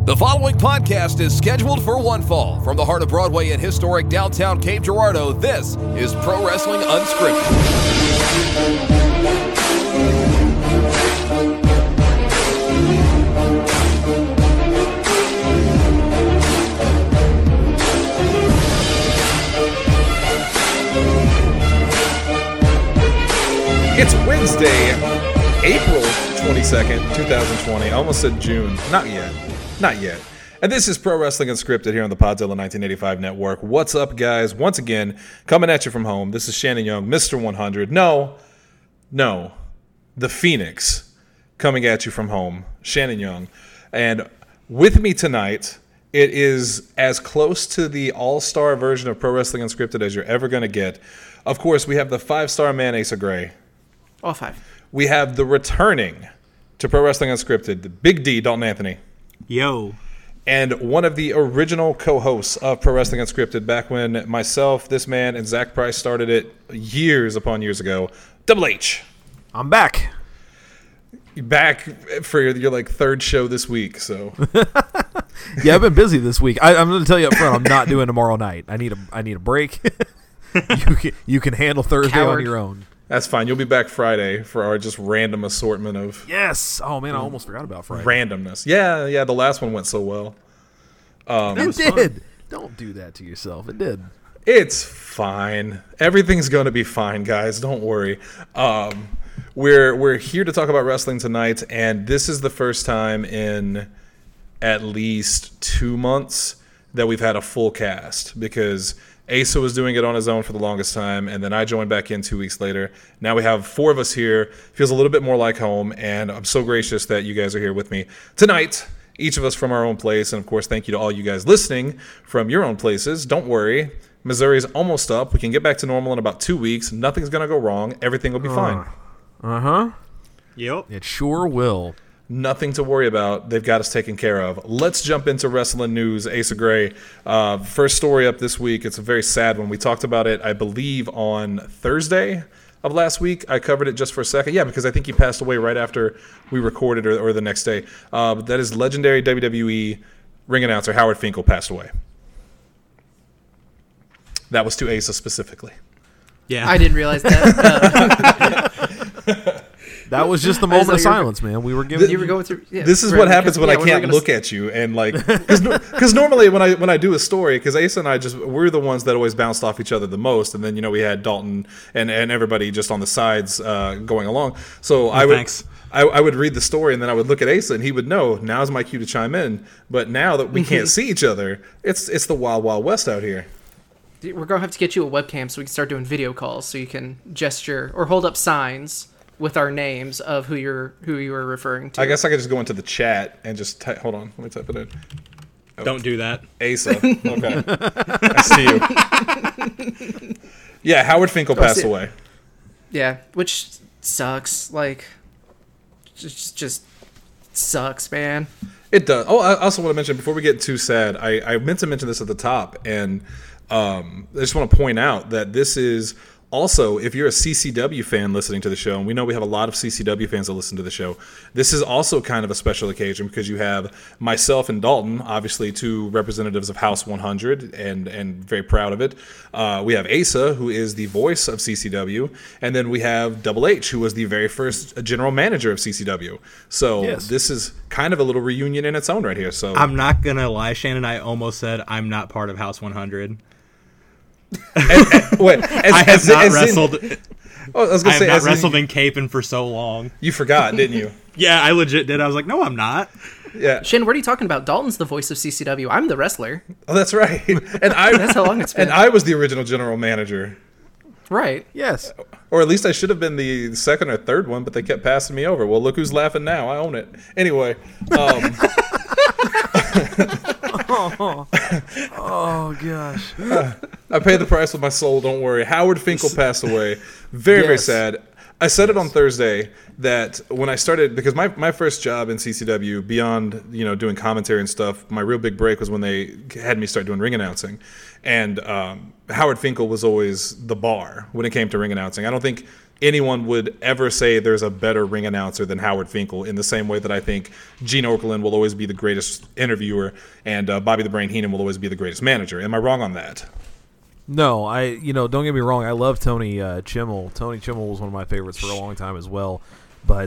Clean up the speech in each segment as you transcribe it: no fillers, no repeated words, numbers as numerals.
The following podcast is scheduled for one fall. From the heart of Broadway and historic downtown Cape Girardeau, this is Pro Wrestling Unscripted. It's Wednesday, April 22nd, 2020. I almost said June. Not yet. And this is Pro Wrestling Unscripted here on the Podzilla 1985 Network. What's up, guys? Once again, coming at you from home. This is Shannon Young, Mr. 100. No, the Phoenix coming at you from home, Shannon Young. And with me tonight, it is as close to the all-star version of Pro Wrestling Unscripted as you're ever going to get. Of course, we have the five-star man, Asa Gray. All five. We have the returning to Pro Wrestling Unscripted, the Big D, Dalton Anthony. Yo. And one of the original co-hosts of Pro Wrestling Unscripted back when myself, this man, and Zach Price started it years upon years ago, Double H. I'm back. You're back for your third show this week, so. Yeah, I've been busy this week. I'm going to tell you up front, I'm not doing tomorrow night. I need a break. You can handle Thursday on your own. That's fine. You'll be back Friday for our just random assortment of... Yes. Oh, man, I almost forgot about Friday. Randomness. Yeah, the last one went so well. It did. Fun. Don't do that to yourself. It did. It's fine. Everything's going to be fine, guys. Don't worry. We're here to talk about wrestling tonight, and this is the first time in at least 2 months that we've had a full cast, because Asa was doing it on his own for the longest time, and then I joined back in 2 weeks later. Now we have four of us here. Feels a little bit more like home, and I'm so gracious that you guys are here with me tonight, each of us from our own place. And, of course, thank you to all you guys listening from your own places. Don't worry. Missouri's almost up. We can get back to normal in about 2 weeks. Nothing's going to go wrong. Everything will be fine. Uh-huh. Yep. It sure will. Nothing to worry about. They've got us taken care of. Let's jump into wrestling news. Asa Gray, first story up this week. It's a very sad one. We talked about it, I believe, on Thursday of last week. I covered it just for a second. Yeah, because I think he passed away right after we recorded or the next day. That is legendary WWE ring announcer Howard Finkel passed away. That was to Asa specifically. Yeah. I didn't realize that. That was just the moment of silence, man. We were giving. You were going through. Yeah, this is what happens when I can't look at you, and because normally when I do a story, because Asa and I we're the ones that always bounced off each other the most, and then we had Dalton and everybody just on the sides going along. So I would read the story, and then I would look at Asa, and he would know now's my cue to chime in. But now that we can't see each other, it's the wild, wild west out here. We're gonna have to get you a webcam so we can start doing video calls, so you can gesture or hold up signs with our names of who you were referring to. I guess I could just go into the chat and just hold on. Let me type it in. Oh. Don't do that. Asa. Okay. I see you. Yeah, Howard Finkel passed away. Yeah, which sucks. Just sucks, man. It does. Oh, I also want to mention, before we get too sad, I meant to mention this at the top, and I just want to point out that this is also, if you're a CCW fan listening to the show, and we know we have a lot of CCW fans that listen to the show, this is also kind of a special occasion because you have myself and Dalton, obviously two representatives of House 100, and very proud of it. We have Asa, who is the voice of CCW, and then we have Double H, who was the very first general manager of CCW. So yes. This is kind of a little reunion in its own right here. So I'm not going to lie, Shannon, I almost said I'm not part of House 100. I have not wrestled in Cape for so long. You forgot, didn't you? Yeah, I legit did. I was like, no, I'm not. Yeah, Shin, what are you talking about? Dalton's the voice of CCW. I'm the wrestler. Oh, that's right. And that's how long it's been. And I was the original general manager. Right. Yes. Or at least I should have been the second or third one, but they kept passing me over. Well, look who's laughing now. I own it. Anyway. Oh gosh. I paid the price with my soul, don't worry. Howard Finkel passed away. Very sad. I said it on Thursday that when I started, because my first job in CCW, beyond doing commentary and stuff, my real big break was when they had me start doing ring announcing. And Howard Finkel was always the bar when it came to ring announcing. I don't think anyone would ever say there's a better ring announcer than Howard Finkel, in the same way that I think Gene Okerlund will always be the greatest interviewer and Bobby the Brain Heenan will always be the greatest manager. Am I wrong on that? No, don't get me wrong. I love Tony Chimmel. Tony Chimmel was one of my favorites for a long time as well. But,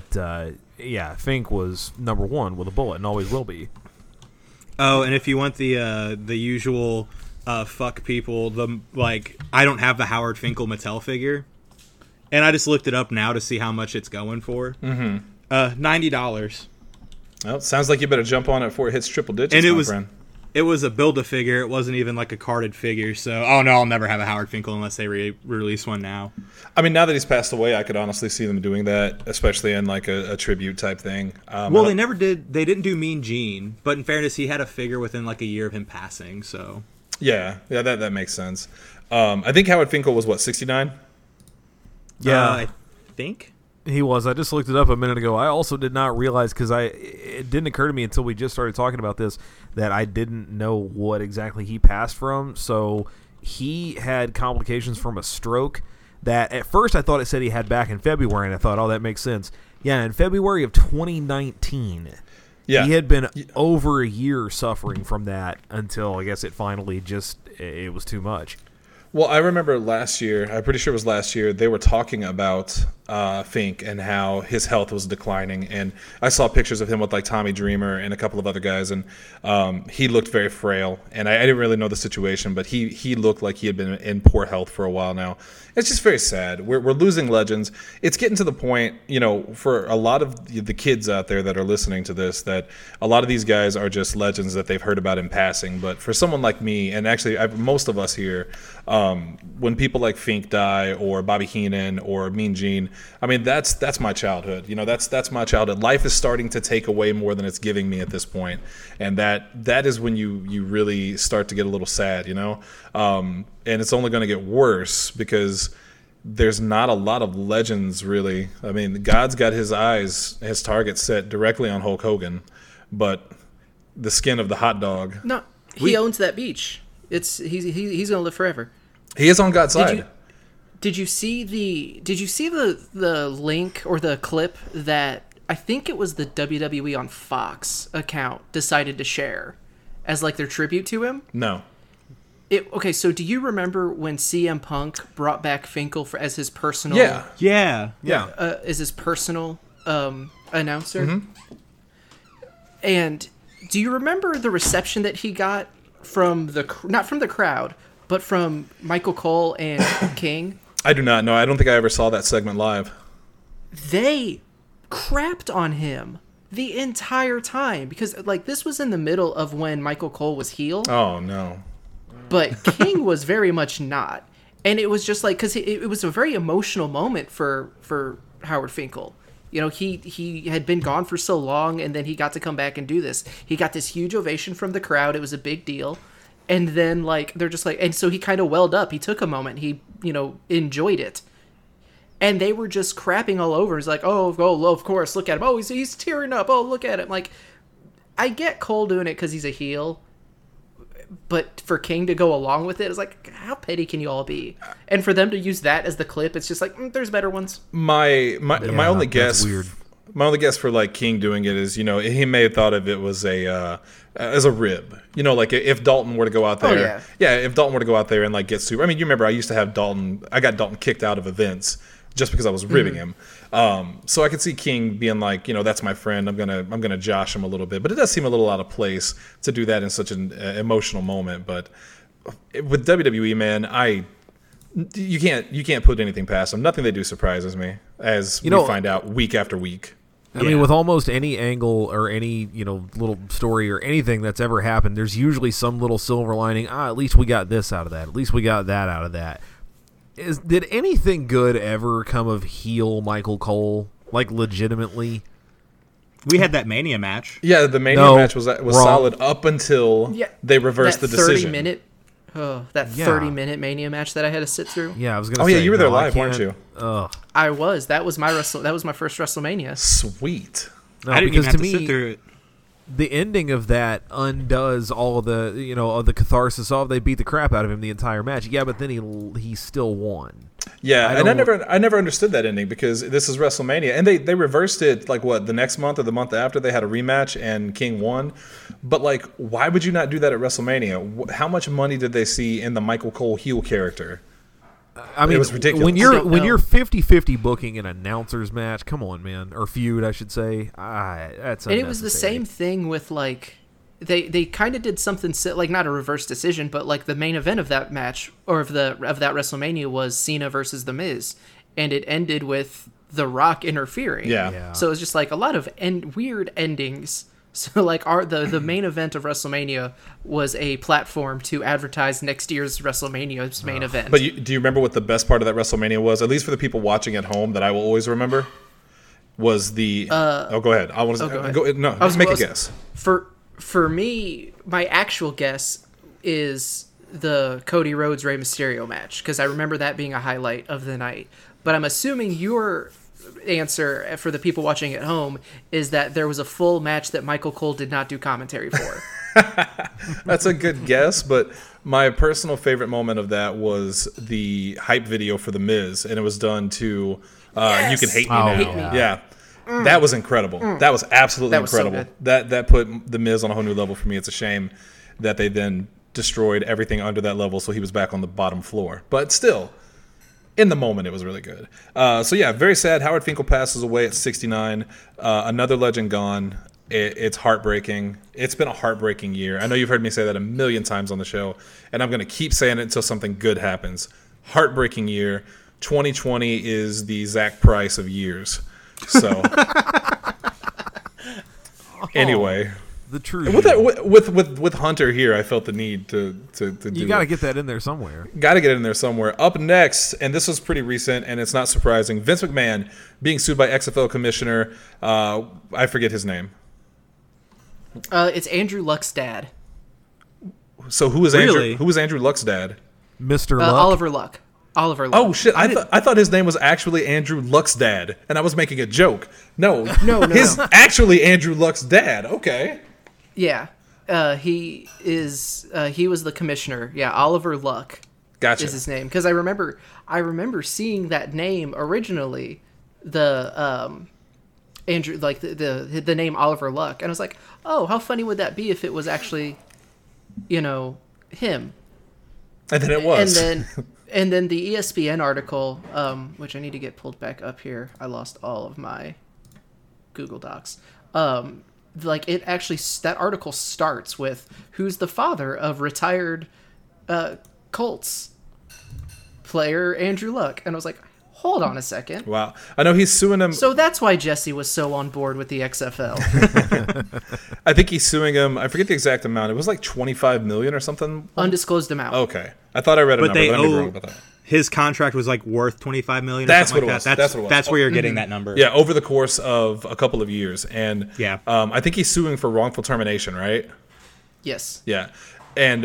Fink was number one with a bullet and always will be. Oh, and if you want the usual fuck people, I don't have the Howard Finkel Mattel figure. And I just looked it up now to see how much it's going for. Mm-hmm. $90. Well, sounds like you better jump on it before it hits triple digits, my friend. It was a Build-A-Figure. It wasn't even like a carded figure. So, I'll never have a Howard Finkel unless they release one now. I mean, now that he's passed away, I could honestly see them doing that, especially in like a tribute type thing. They never did. They didn't do Mean Gene, but in fairness, he had a figure within like a year of him passing. So yeah, that makes sense. I think Howard Finkel was what, 69? Yeah, I think. He was. I just looked it up a minute ago. I also did not realize, because it didn't occur to me until we just started talking about this, that I didn't know what exactly he passed from. So he had complications from a stroke that at first I thought it said he had back in February, and I thought, that makes sense. Yeah, in February of 2019. Yeah. He had been over a year suffering from that until I guess it finally it was too much. Well, I remember last year, I'm pretty sure it was last year, they were talking about Fink and how his health was declining. And I saw pictures of him with like Tommy Dreamer and a couple of other guys, and he looked very frail. And I didn't really know the situation, but he looked like he had been in poor health for a while now. It's just very sad. We're losing legends. It's getting to the point, for a lot of the kids out there that are listening to this, that a lot of these guys are just legends that they've heard about in passing. But for someone like me, and actually most of us here, when people like Fink die, or Bobby Heenan, or Mean Gene, I mean, that's my childhood. That's my childhood. Life is starting to take away more than it's giving me at this point, and that is when you really start to get a little sad, and it's only going to get worse because there's not a lot of legends, really. I mean, God's got his target set directly on Hulk Hogan, but the skin of the hot dog. No, he owns that beach. He's going to live forever. He is on God's side. Did you see the link or the clip that I think it was the WWE on Fox account decided to share as like their tribute to him? No. Okay, so do you remember when CM Punk brought back Finkel as his personal? Yeah. As his personal announcer? Mm-hmm. And do you remember the reception that he got from not from the crowd, but from Michael Cole and King? I do not know. I don't think I ever saw that segment live. They crapped on him the entire time because this was in the middle of when Michael Cole was heel. Oh no. But King was very much not. And it was just because it was a very emotional moment for Howard Finkel. He had been gone for so long, and then he got to come back and do this. He got this huge ovation from the crowd. It was a big deal. And then, they're just and so he kind of welled up. He took a moment. He, enjoyed it. And they were just crapping all over. He's like, oh, of course, look at him. Oh, he's tearing up. Oh, look at him. I get Cole doing it because he's a heel. But for King to go along with it, it's how petty can you all be? And for them to use that as the clip, it's just there's better ones. My only guess, weird. My only guess for King doing it is, he may have thought of it was as a rib. If Dalton were to go out there, if Dalton were to go out there and get super. I mean, you remember I used to have Dalton. I got Dalton kicked out of events just because I was ribbing him. So I could see King being that's my friend. I'm gonna josh him a little bit, but it does seem a little out of place to do that in such an emotional moment. But with WWE, man, you can't put anything past them. Nothing they do surprises me, as we find out week after week. I mean, with almost any angle or any little story or anything that's ever happened, there's usually some little silver lining. At least we got this out of that. At least we got that out of that. Did anything good ever come of heel Michael Cole? Legitimately? We had that Mania match. Yeah, the Mania match was solid up until they reversed the decision. 30-minute Mania match that I had to sit through. Yeah, I was going to say. Oh yeah, you were there live, weren't you? I was. That was my first WrestleMania. Sweet. I didn't even have to sit through it. the ending of that undoes all of the of the catharsis of they beat the crap out of him the entire match. Yeah, but then he still won. Yeah, I never understood that ending because this is WrestleMania, and they reversed it like the next month or the month after they had a rematch and King won. But like, why would you not do that at WrestleMania? How much money did they see in the Michael Cole heel character? I mean, it was ridiculous. When you're 50-50 booking an announcer's match, come on, man, or feud, I should say. That's and it was the same thing with like they kind of did something like not a reverse decision, but like the main event of that match or of that WrestleMania was Cena versus The Miz, and it ended with The Rock interfering. Yeah. So it was just like a lot of weird endings. So like the main event of WrestleMania was a platform to advertise next year's WrestleMania's main event. But do you remember what the best part of that WrestleMania was? At least for the people watching at home, that I will always remember, was the. Go ahead. I want to go. No, make a guess. For me, my actual guess is the Cody Rhodes Rey Mysterio match because I remember that being a highlight of the night. But I'm assuming your answer for the people watching at home is that there was a full match that Michael Cole did not do commentary for. That's a good guess, but my personal favorite moment of that was the hype video for The Miz, and it was done to Yes! You Can Hate Me Oh, Now. Hate Me. Yeah. That was incredible. That was absolutely That was so incredible. good. That put The Miz on a whole new level for me. It's a shame that they then destroyed everything under that level, so he was back on the bottom floor. But still, in the moment, it was really good. So yeah, very sad. Howard Finkel passes away at 69. Another legend gone. It's heartbreaking. It's been a heartbreaking year. I know you've heard me say that a million times on the show, and I'm going to keep saying it until something good happens. Heartbreaking year. 2020 is the Zach Price of years. So anyway, the truth. with Hunter here, I felt the need to do. You got to get that in there somewhere. Got to get it in there somewhere. Up next, and this was pretty recent, and it's not surprising. Vince McMahon being sued by XFL commissioner. I forget his name. It's Andrew Luck's dad. So who is Really? Andrew? Who is Andrew Luck's dad? Mr. Luck. Oliver Luck. Oliver Luck. Oh shit! I thought his name was actually Andrew Luck's dad, and I was making a joke. No, his actually Andrew Luck's dad. Okay. Yeah. He was the commissioner. Yeah, Oliver Luck. Gotcha. Is his name because I remember seeing that name originally, the Andrew like the name Oliver Luck, and I was like, oh, how funny would that be if it was actually, him. And then it was. And then the ESPN article, which I need to get pulled back up here. I lost all of my Google Docs. It actually, that article starts with who's the father of retired Colts player Andrew Luck, and I was like, hold on a second. Wow. I know he's suing him. So that's why Jesse was so on board with the XFL. I think he's suing him. I forget the exact amount. It was like $25 million or something. Undisclosed amount. Okay. I thought I read a But number, they but I may be owe wrong about that. his contract was like worth $25 million. Or That's something what like it that. was. That's what it was. That's where you're getting that number. Yeah, over the course of a couple of years. And Yeah. I think he's suing for wrongful termination, right? Yes. Yeah. And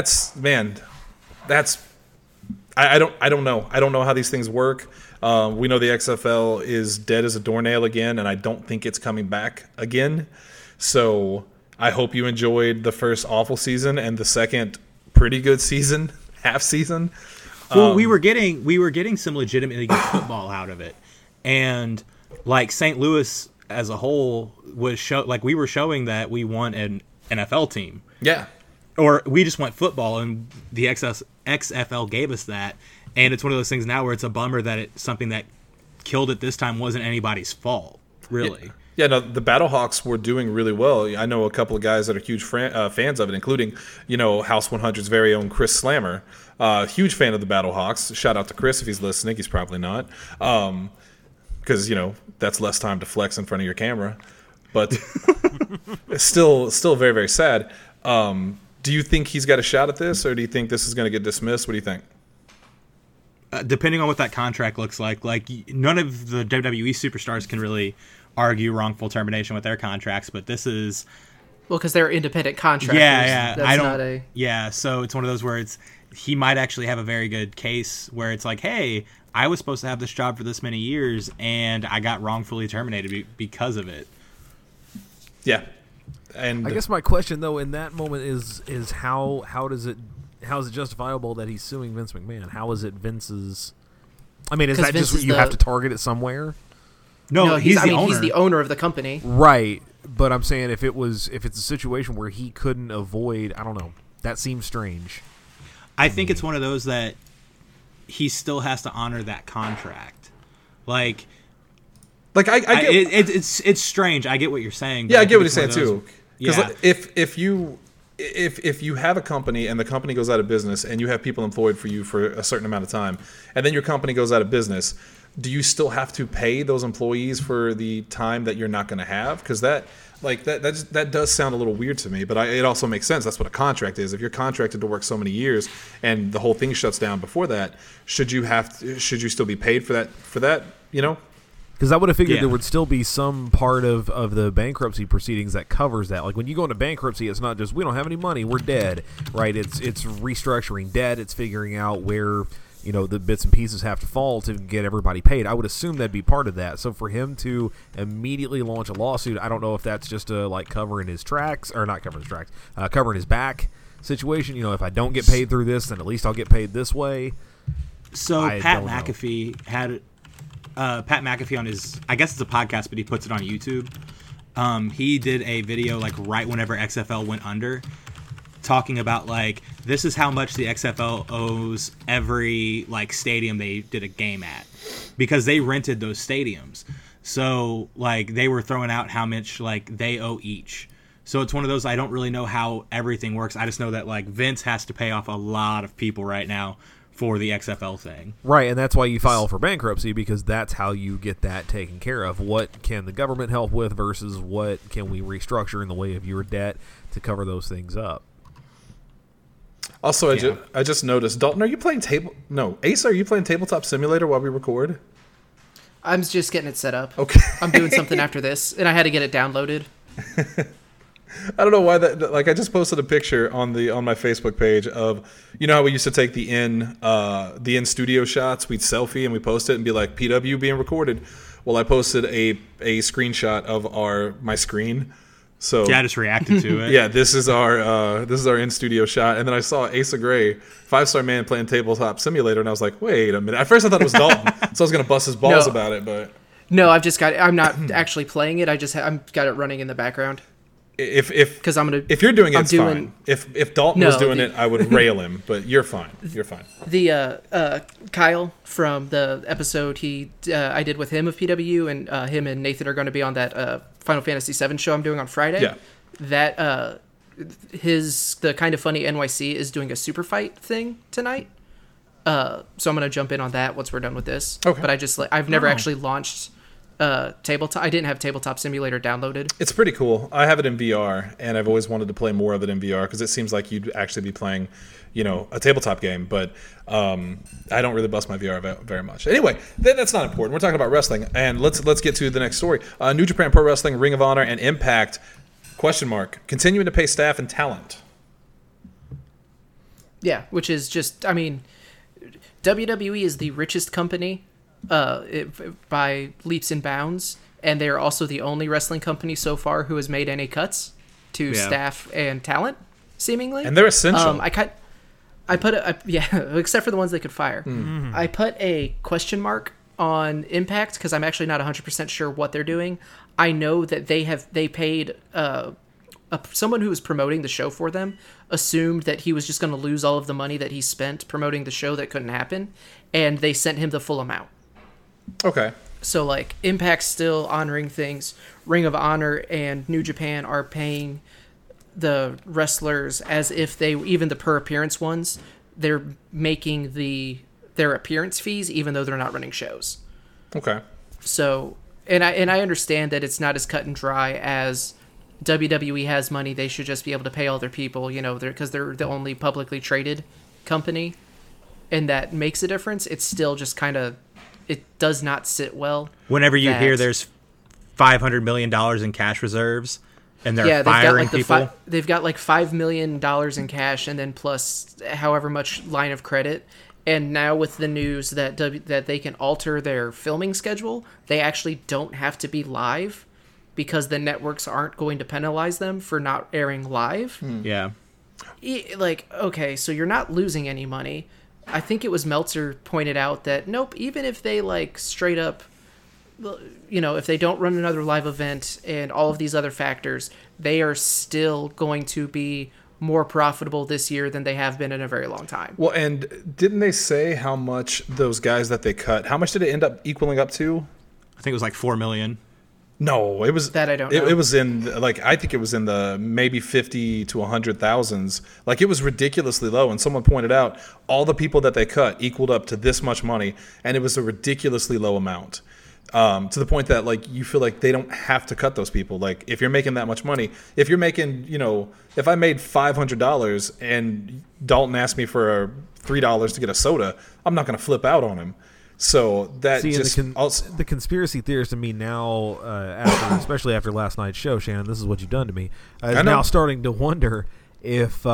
I don't know. I don't know how these things work. We know the XFL is dead as a doornail again, and I don't think it's coming back again. So I hope you enjoyed the first awful season and the second pretty good season, half season. Well, we were getting some legitimately good football out of it, and like St. Louis as a whole was we were showing that we want an NFL team. Yeah. Or we just want football, and the XFL gave us that. And it's one of those things now where it's a bummer that something that killed it this time wasn't anybody's fault, really. Yeah, no, the Battlehawks were doing really well. I know a couple of guys that are huge fans of it, including, House 100's very own Chris Slammer. Huge fan of the Battlehawks. Shout out to Chris if he's listening. He's probably not. Because, that's less time to flex in front of your camera. But it's still very, very sad. Do you think he's got a shot at this, or do you think this is going to get dismissed? What do you think? Depending on what that contract looks like none of the WWE superstars can really argue wrongful termination with their contracts, but this is because they're independent contractors. Yeah. That's So it's one of those where he might actually have a very good case where it's like, hey, I was supposed to have this job for this many years, and I got wrongfully terminated because of it. Yeah. And I guess my question though in that moment is how is it justifiable that he's suing Vince McMahon? How is it Vince's? I mean, is 'Cause that Vince just is you the- have to target it somewhere? No, he's the owner. He's the owner of the company. Right, but I'm saying if it's a situation where he couldn't avoid, I don't know. That seems strange. I think it's one of those that he still has to honor that contract. Like I get, it's strange. I get what you're saying. yeah, I get what it's you're one saying of those- too. Because Yeah. if you have a company and the company goes out of business and you have people employed for you for a certain amount of time, and then your company goes out of business, do you still have to pay those employees for the time that you're not going to have? Because that does sound a little weird to me, but it also makes sense. That's what a contract is. If you're contracted to work so many years and the whole thing shuts down before that, should you still be paid for that? You know? Because I would have figured Yeah. there would still be some part of the bankruptcy proceedings that covers that. Like when you go into bankruptcy, it's not just we don't have any money, we're dead, right? It's restructuring debt. It's figuring out where the bits and pieces have to fall to get everybody paid. I would assume that'd be part of that. So for him to immediately launch a lawsuit, I don't know if that's just covering his tracks or not covering his tracks, covering his back situation. If I don't get paid through this, then at least I'll get paid this way. So I Pat don't know. McAfee had Pat McAfee on his, I guess it's a podcast, but he puts it on YouTube. He did a video like right whenever XFL went under, talking about like this is how much the XFL owes every like stadium they did a game at, because they rented those stadiums. So like they were throwing out how much like they owe each. So it's one of those, I don't really know how everything works. I just know that like Vince has to pay off a lot of people right now for the XFL thing. Right, and that's why you file for bankruptcy, because that's how you get that taken care of. What can the government help with versus what can we restructure in the way of your debt to cover those things up? Also, I just noticed, Dalton, are you playing Ace, are you playing Tabletop Simulator while we record? I'm just getting it set up. Okay. I'm doing something after this, and I had to get it downloaded. I don't know why that. Like, I just posted a picture on my Facebook page of, how we used to take the in studio shots. We'd selfie and we post it and be like, PW being recorded. Well, I posted a screenshot of my screen. So Yeah, I just reacted to it. yeah, this is our in studio shot. And then I saw Asa Gray, 5-star man, playing Tabletop Simulator, and I was like, wait a minute. At first I thought it was Dalton, so I was gonna bust his balls about it, but No, I'm not actually playing it. I've got it running in the background. If If you're doing it, I'm it's doing- fine. If Dalton No, was doing it, I would rail him. But you're fine. You're fine. The Kyle from the episode I did with him of PW, and him and Nathan are going to be on that Final Fantasy VII show I'm doing on Friday. Yeah. That the Kind of Funny NYC is doing a super fight thing tonight. So I'm going to jump in on that once we're done with this. Okay. But I've never actually launched tabletop. I didn't have Tabletop Simulator downloaded. It's pretty cool. I have it in VR, and I've always wanted to play more of it in VR because it seems like you'd actually be playing, a tabletop game. But I don't really bust my VR very much. Anyway, that's not important. We're talking about wrestling, and let's get to the next story. New Japan Pro Wrestling, Ring of Honor, and Impact ? Continuing to pay staff and talent. Yeah, which is just, WWE is the richest company by leaps and bounds, and they're also the only wrestling company so far who has made any cuts to staff and talent, seemingly. And they're essential. Except for the ones they could fire. Mm-hmm. I put a question mark on Impact because I'm actually not 100% sure what they're doing. I know that they paid someone who was promoting the show for them assumed that he was just going to lose all of the money that he spent promoting the show that couldn't happen, and they sent him the full amount. Okay. So, like, Impact's still honoring things. Ring of Honor and New Japan are paying the wrestlers as if even the per appearance ones, they're making their appearance fees even though they're not running shows. Okay. So, and I understand that it's not as cut and dry as WWE has money. They should just be able to pay all their people, because they're the only publicly traded company, and that makes a difference. It's still just kind of, it does not sit well. Whenever you hear there's $500 million in cash reserves and they're firing people. They've got like $5 million in cash, and then plus however much line of credit. And now with the news that that they can alter their filming schedule, they actually don't have to be live because the networks aren't going to penalize them for not airing live. Yeah. Like, okay, so you're not losing any money. I think it was Meltzer pointed out that nope, even if they like straight up, if they don't run another live event and all of these other factors, they are still going to be more profitable this year than they have been in a very long time. Well, and didn't they say how much those guys that they cut, how much did it end up equaling up to? I think it was like 4 million. No, it was that I don't know. It was in like, I think it was in the maybe 50 to 100,000s. Like, it was ridiculously low. And someone pointed out all the people that they cut equaled up to this much money, and it was a ridiculously low amount. To the point that like you feel like they don't have to cut those people. Like, if you're making that much money, if you're making, if I made $500 and Dalton asked me for $3 to get a soda, I'm not going to flip out on him. So that the conspiracy theorist in me now, especially after last night's show, Shannon, this is what you've done to me. Is now starting to wonder if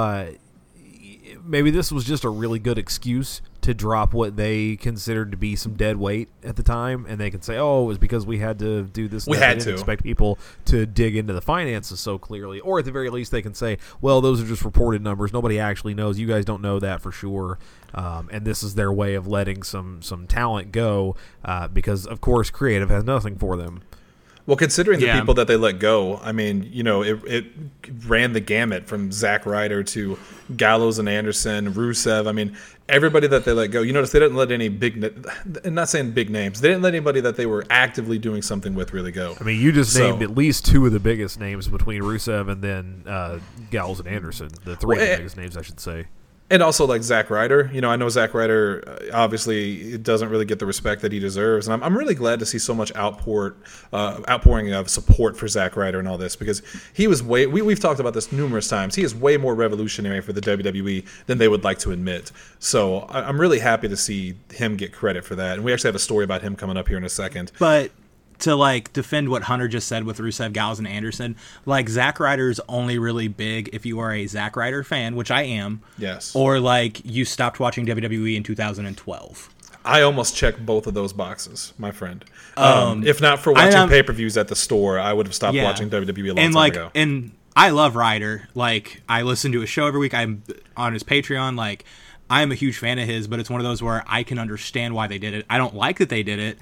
maybe this was just a really good excuse to drop what they considered to be some dead weight at the time, and they can say, "Oh, it was because we had to do this. We had to expect people to dig into the finances so clearly." Or at the very least, they can say, "Well, those are just reported numbers. Nobody actually knows. You guys don't know that for sure." And this is their way of letting some talent go because, of course, creative has nothing for them. Well, considering the people that they let go, I mean, it ran the gamut from Zack Ryder to Gallows and Anderson, Rusev. I mean, everybody that they let go. You notice they didn't let any I'm not saying big names. They didn't let anybody that they were actively doing something with really go. I mean, you just named at least two of the biggest names between Rusev and then Gallows and Anderson. The three of the biggest names, I should say. And also, like, Zack Ryder. I know Zack Ryder obviously doesn't really get the respect that he deserves. And I'm really glad to see so much outpouring of support for Zack Ryder and all this, because he was we've talked about this numerous times. He is way more revolutionary for the WWE than they would like to admit. So I'm really happy to see him get credit for that. And we actually have a story about him coming up here in a second. But to like defend what Hunter just said with Rusev, Gallows, and Anderson, like, Zack Ryder's only really big if you are a Zack Ryder fan, which I am. Yes. Or like you stopped watching WWE in 2012. I almost checked both of those boxes, my friend. If not for watching pay-per-views at the store, I would have stopped watching WWE a long time ago. And I love Ryder. Like, I listen to his show every week. I'm on his Patreon. Like, I'm a huge fan of his, but it's one of those where I can understand why they did it. I don't like that they did it,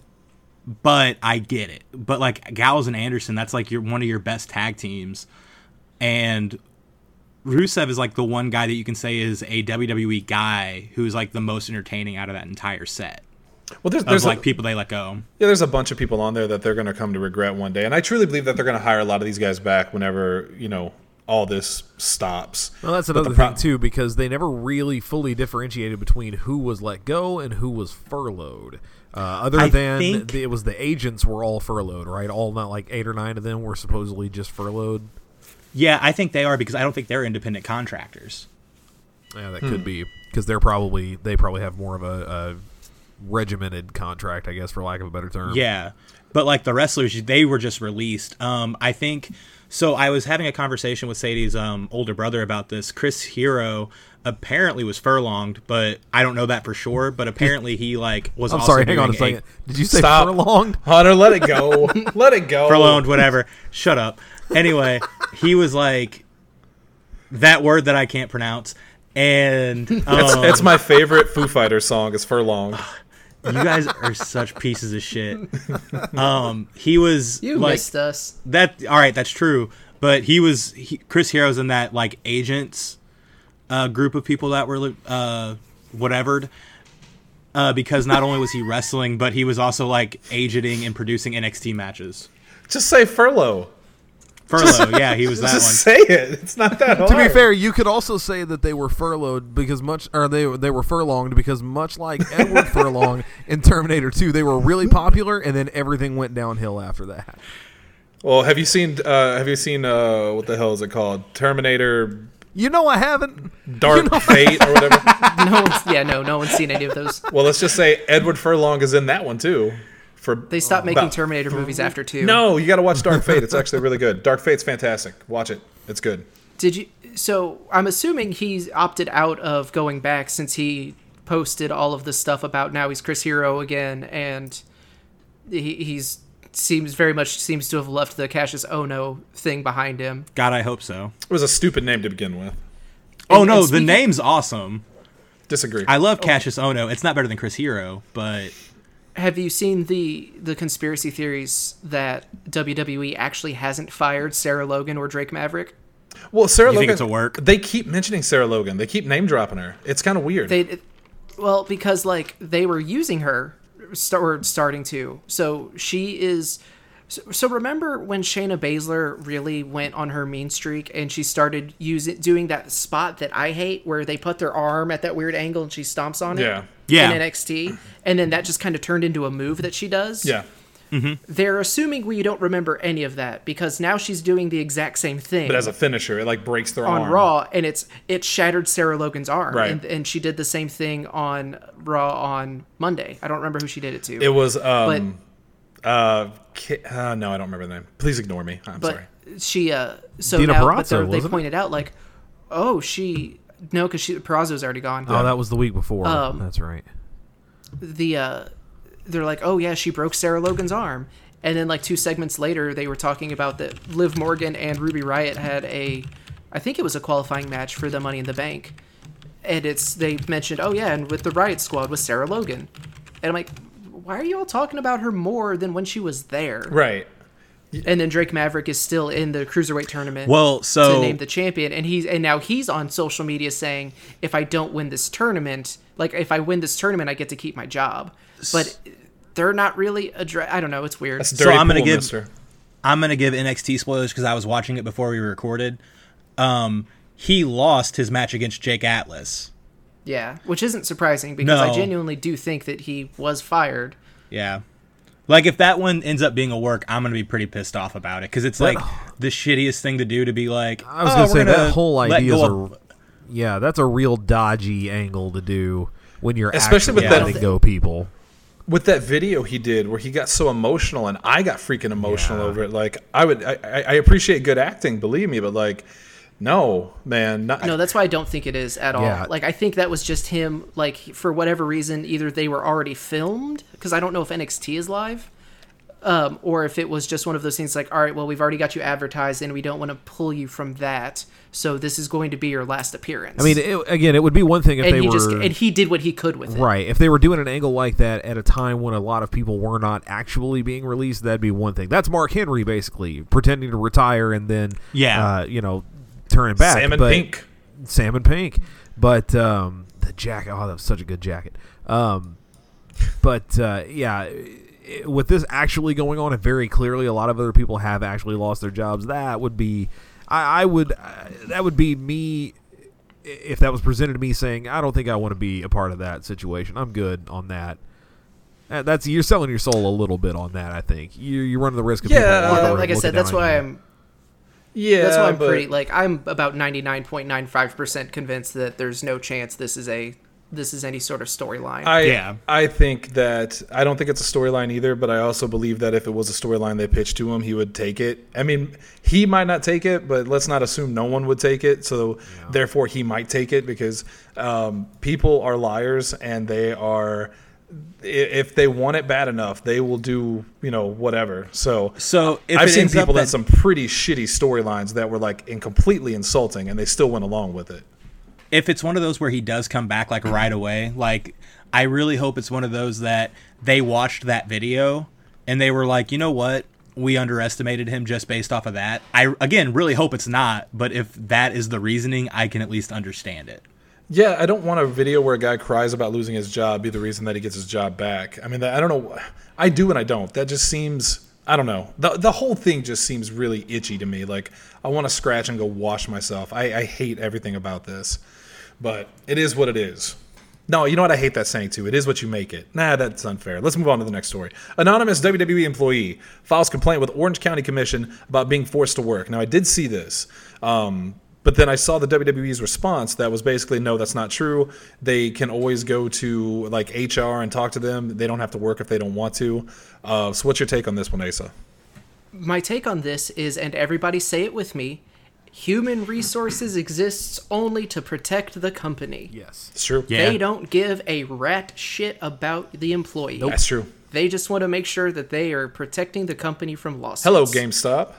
but I get it. But like Gallows and Anderson, that's like one of your best tag teams, and Rusev is like the one guy that you can say is a WWE guy who's like the most entertaining out of that entire set. Well, there's like people they let go. Yeah, there's a bunch of people on there that they're going to come to regret one day, and I truly believe that they're going to hire a lot of these guys back whenever all this stops. Well, that's another thing too, because they never really fully differentiated between who was let go and who was furloughed. It was the agents were all furloughed, right? All, not like 8 or 9 of them were supposedly just furloughed. Yeah, I think they are, because I don't think they're independent contractors. Yeah, that could be, because they probably have more of a regimented contract, I guess, for lack of a better term. Yeah, but like the wrestlers, they were just released. I think so. I was having a conversation with Sadie's older brother about this. Chris Hero apparently was furlonged, but I don't know that for sure. But apparently he was. I'm sorry, hang on a second. Did you say furlonged? Hunter, let it go. Let it go. Furlonged, whatever. Shut up. Anyway, he was like that word that I can't pronounce, and it's my favorite Foo Fighters song. Is Furlonged. You guys are such pieces of shit. He was missed us. That all right? That's true. But Chris Hero's in that like agents group of people that were whatevered. Because not only was he wrestling, but he was also like agenting and producing NXT matches. Just say furlough. Furlough, yeah, he was that one. Just say it. It's not that hard. To be fair, you could also say that they were furloughed because they were furlonged because much like Edward Furlong in Terminator 2, they were really popular, and then everything went downhill after that. Well, have you seen what the hell is it called? Terminator. I haven't. Dark Fate or whatever. No one's seen any of those. Well, let's just say Edward Furlong is in that one too. They stopped making Terminator movies after 2. No, you got to watch Dark Fate. It's actually really good. Dark Fate's fantastic. Watch it. It's good. Did you? So I'm assuming he's opted out of going back since he posted all of this stuff about now he's Chris Hero again, and he's seems to have left the Cassius Ohno thing behind him. God, I hope so. It was a stupid name to begin with. Oh, no, and the speaking- name's awesome. Disagree. I love Cassius Ohno. It's not better than Chris Hero, but Have you seen the conspiracy theories that WWE actually hasn't fired Sarah Logan or Drake Maverick? Well, Sarah You think Logan. it's a work? They keep mentioning Sarah Logan. They keep name dropping her. It's kind of weird. Well, because like they were using her, or starting to. So she is. So remember when Shayna Baszler really went on her mean streak and she started doing that spot that I hate, where they put their arm at that weird angle and she stomps on it. Yeah. In NXT, and then that just kind of turned into a move that she does. Yeah. They're assuming we don't remember any of that because now she's doing the exact same thing. But as a finisher, it like breaks their on arm. Raw, and it shattered Sarah Logan's arm, Right. and she did the same thing on Raw on Monday. I don't remember who she did it to. It was no, But- I don't remember the name. Please ignore me. I'm but sorry. she so Dina now Purrazzo, they wasn't it? pointed out like, oh, because Purrazzo's already gone. Oh, that was the week before. That's right. They're like, oh yeah, she broke Sarah Logan's arm. And then like 2 segments later, they were talking about that Liv Morgan and Ruby Riott had I think it was a qualifying match for the Money in the Bank. And they mentioned, oh yeah, and with the Riot Squad was Sarah Logan. And I'm like, why are you all talking about her more than when she was there? Right. And then Drake Maverick is still in the Cruiserweight tournament. Well, so to name the champion, and now he's on social media saying, if I don't win this tournament, like if I win this tournament, I get to keep my job. But they're not really I don't know. It's weird. That's So dirty I'm gonna pool, give- mister. I'm gonna give NXT spoilers because I was watching it before we recorded. He lost his match against Jake Atlas. Yeah, which isn't surprising because I No. genuinely do think that he was fired. Yeah. Like, if that one ends up being a work, I'm going to be pretty pissed off about it. Because it's, like, the shittiest thing to do to be like, I was going to say we're that whole let idea is go of- that's a real dodgy angle to do when you're Especially actually with that- letting go people. With that video he did where he got so emotional and I got freaking emotional Yeah. over it. Like I appreciate good acting, believe me, but like, no, man. No, that's why I don't think it is at all. Yeah. Like, I think that was just him, like, for whatever reason, either they were already filmed, because I don't know if NXT is live, or if it was just one of those things like, all right, well, we've already got you advertised, and we don't want to pull you from that, so this is going to be your last appearance. I mean, it would be one thing if and they were... and he did what he could with it. Right. If they were doing an angle like that at a time when a lot of people were not actually being released, that'd be one thing. That's Mark Henry, basically, pretending to retire and then, Yeah. turning back. Salmon But- pink. Salmon pink. But the jacket, that was such a good jacket. With this actually going on, and very clearly a lot of other people have actually lost their jobs, that would be, that would be me, if that was presented to me saying, I don't think I want to be a part of that situation. I'm good on that. That's you're selling your soul a little bit on that. I think you're running the risk of Yeah, people Yeah, already like I said, looking that's down on why you. that's why I'm but pretty, like, I'm about 99.95% convinced that there's no chance this is any sort of storyline. I think that I don't think it's a storyline either, but I also believe that if it was a storyline they pitched to him, he would take it. I mean, he might not take it, but let's not assume no one would take it. So therefore, he might take it because people are liars, and they are. If they want it bad enough, they will do whatever. So if I've it seen ends up people that that- some pretty shitty storylines that were like completely insulting, and they still went along with it. if it's one of those where he does come back like right away, like I really hope it's one of those that they watched that video and they were like, you know what? We underestimated him just based off of that. I, again, really hope it's not, but if that is the reasoning, I can at least understand it. Yeah, I don't want a video where a guy cries about losing his job be the reason that he gets his job back. I mean, I don't know. I do and I don't. That just seems, I don't know. The whole thing just seems really itchy to me. Like, I want to scratch and go wash myself. I hate everything about this. But it is what it is. No, you know what? I hate that saying, too. It is what you make it. Nah, that's unfair. Let's move on to the next story. Anonymous WWE employee files complaint with Orange County Commission about being forced to work. Now, I did see this. But then I saw the WWE's response that was basically, no, that's not true. They can always go to like HR and talk to them. They don't have to work if they don't want to. So what's your take on this one, Asa? My take on this is, and everybody say it with me, human resources exists only to protect the company. Yes. It's true. Yeah. They don't give a rat shit about the employee. That's true. They just want to make sure that they are protecting the company from lawsuits. Hello, GameStop.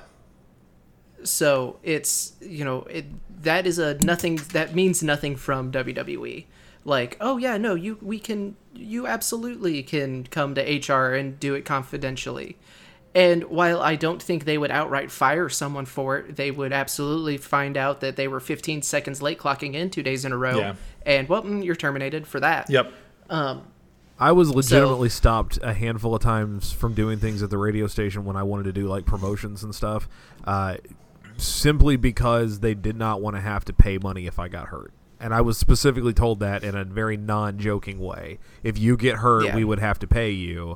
So it's, that is a nothing, that means nothing from WWE. Like, oh yeah, no, you absolutely can come to HR and do it confidentially. And while I don't think they would outright fire someone for it, they would absolutely find out that they were 15 seconds late clocking in 2 days in a row. Yeah. And, well, you're terminated for that. Yep. I was legitimately stopped a handful of times from doing things at the radio station when I wanted to do like promotions and stuff, simply because they did not want to have to pay money if I got hurt. And I was specifically told that in a very non-joking way. If you get hurt, Yeah. we would have to pay you.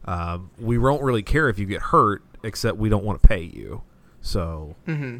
We won't really care if you get hurt, except we don't want to pay you. So,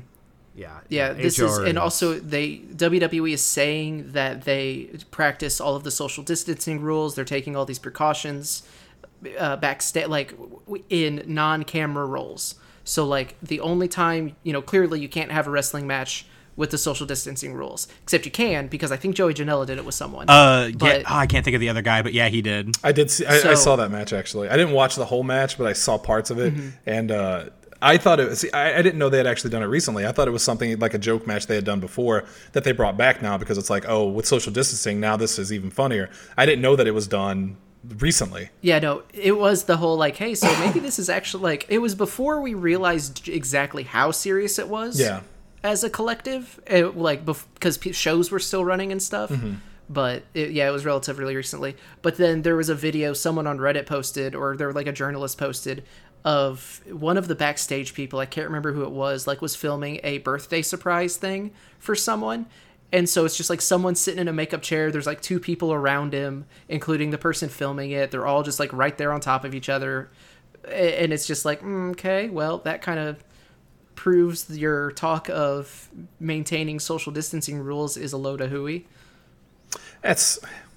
Yeah, this is, and also WWE is saying that they practice all of the social distancing rules. They're taking all these precautions backstage, like in non-camera roles. So, like, the only time, clearly you can't have a wrestling match with the social distancing rules, except you can, because I think Joey Janela did it with someone. I can't think of the other guy, but yeah, he did. I did see. I saw that match actually. I didn't watch the whole match, but I saw parts of it, and I thought it was. See, I didn't know they had actually done it recently. I thought it was something like a joke match they had done before that they brought back now because it's like, oh, with social distancing now this is even funnier. I didn't know that it was done recently. Yeah, no, it was the whole like, hey, so maybe this is actually like, it was before we realized exactly how serious it was. Yeah. As a collective, because shows were still running and stuff. But it was relatively recently. But then there was a video someone on Reddit posted, or there like a journalist posted, of one of the backstage people, I can't remember who it was, like was filming a birthday surprise thing for someone. And so it's just like someone sitting in a makeup chair. There's like 2 people around him, including the person filming it. They're all just like right there on top of each other. And it's just like, okay, well, that kind of proves your talk of maintaining social distancing rules is a load of hooey. That's,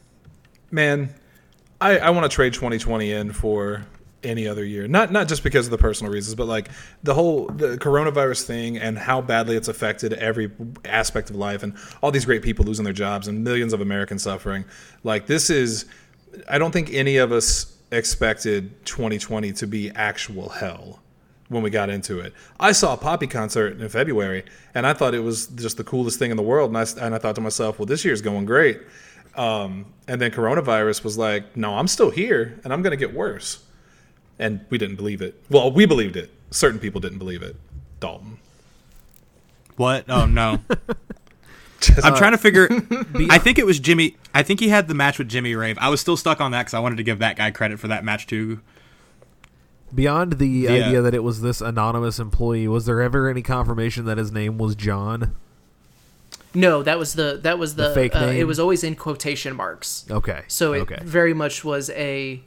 man, I want to trade 2020 in for any other year. Not just because of the personal reasons, but like the coronavirus thing and how badly it's affected every aspect of life and all these great people losing their jobs and millions of Americans suffering. Like this is, I don't think any of us expected 2020 to be actual hell. When we got into it, I saw a Poppy concert in February, and I thought it was just the coolest thing in the world. And I thought to myself, well, this year's going great. And then coronavirus was like, no, I'm still here, and I'm going to get worse. And we didn't believe it. Well, we believed it. Certain people didn't believe it. Dalton. What? Oh, no. I'm trying to figure. I think it was Jimmy. I think he had the match with Jimmy Rave. I was still stuck on that because I wanted to give that guy credit for that match, too. Beyond the idea that it was this anonymous employee, was there ever any confirmation that his name was John? No, that was the fake name? It was always in quotation marks. Okay. So it very much was a,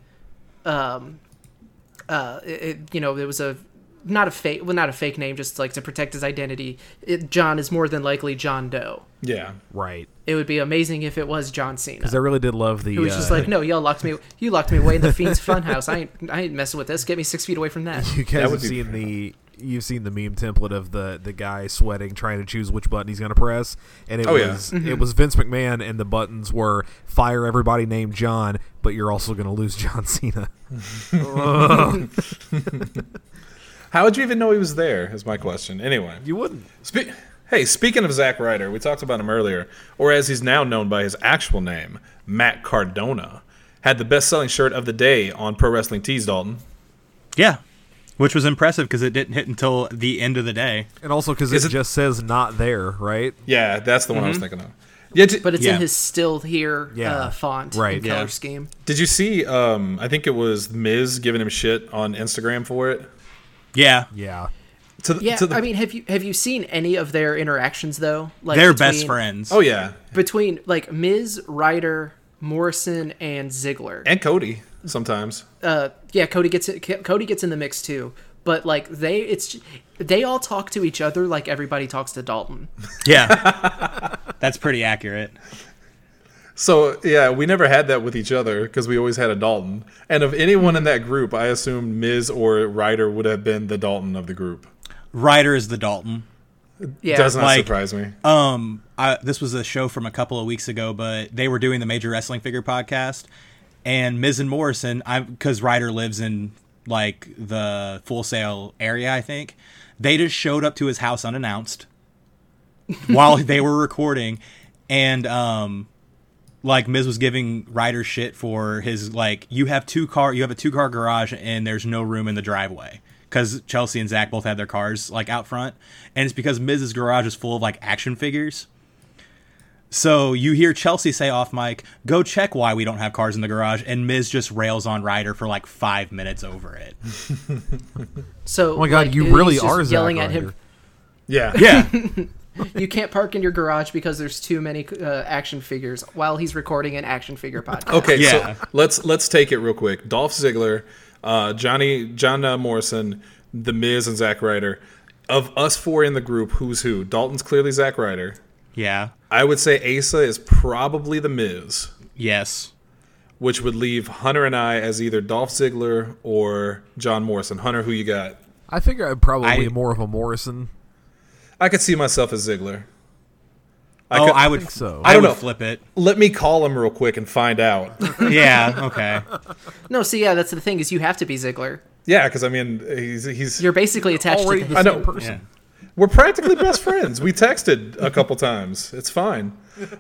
it was not a fake name, just like to protect his identity. John is more than likely John Doe. Yeah. Right. It would be amazing if it was John Cena. Because I really did love the. It was just like, no, you locked me away in the Fiend's Funhouse. I ain't messing with this. Get me 6 feet away from that. You guys have seen you've seen the meme template of the guy sweating trying to choose which button he's going to press, and it was Vince McMahon, and the buttons were fire everybody named John, but you're also going to lose John Cena. How would you even know he was there? Is my question. Anyway, You wouldn't. Hey, speaking of Zack Ryder, we talked about him earlier, or as he's now known by his actual name, Matt Cardona, had the best-selling shirt of the day on Pro Wrestling Tees, Dalton. Yeah, which was impressive because it didn't hit until the end of the day. And also because it just says not there, right? Yeah, that's the one I was thinking of. Yeah, But it's in his still here font Right. and color scheme. Did you see, I think it was Miz giving him shit on Instagram for it? Yeah. Yeah. I mean, have you seen any of their interactions though? Like they're best friends. Oh yeah, between like Miz, Ryder, Morrison, and Ziggler, and Cody sometimes. Cody gets in the mix too. But like they all talk to each other like everybody talks to Dalton. Yeah, that's pretty accurate. So yeah, we never had that with each other because we always had a Dalton. And of anyone in that group, I assumed Miz or Ryder would have been the Dalton of the group. Ryder is the Dalton. Yeah. Does not Like, surprise me. This was a show from a couple of weeks ago, but they were doing the Major Wrestling Figure podcast, and Miz and Morrison, because Ryder lives in like the Full Sail area, I think, they just showed up to his house unannounced while they were recording, and like Miz was giving Ryder shit for his like you have a 2-car garage and there's no room in the driveway. Because Chelsea and Zach both had their cars like out front, and it's because Miz's garage is full of like action figures. So you hear Chelsea say off mic, "Go check why we don't have cars in the garage," and Miz just rails on Ryder for like 5 minutes over it. So, Oh my God, like, you he's really just are Zack yelling at Ryder. him. Yeah. Yeah, You can't park in your garage because there's too many action figures while he's recording an action figure podcast. Okay, Yeah. so let's take it real quick. Dolph Ziggler, John Morrison, The Miz, and Zack Ryder. Of us four in the group, who's who? Dalton's clearly Zack Ryder. yeah, I would say Asa is probably The Miz, yes. which would leave Hunter and I as either Dolph Ziggler or John Morrison. Hunter, who you got? I figure I'm probably I- more of a Morrison. I could see myself as Ziggler. I would think so. I I don't would know. flip it. Let me call him real quick and find out. Yeah, okay. No, see, yeah, that's the thing is you have to be Ziggler. Yeah, because I mean, he's You're basically attached Already to the him. I know. same person. Yeah. we're practically best friends. We texted a couple times. It's fine.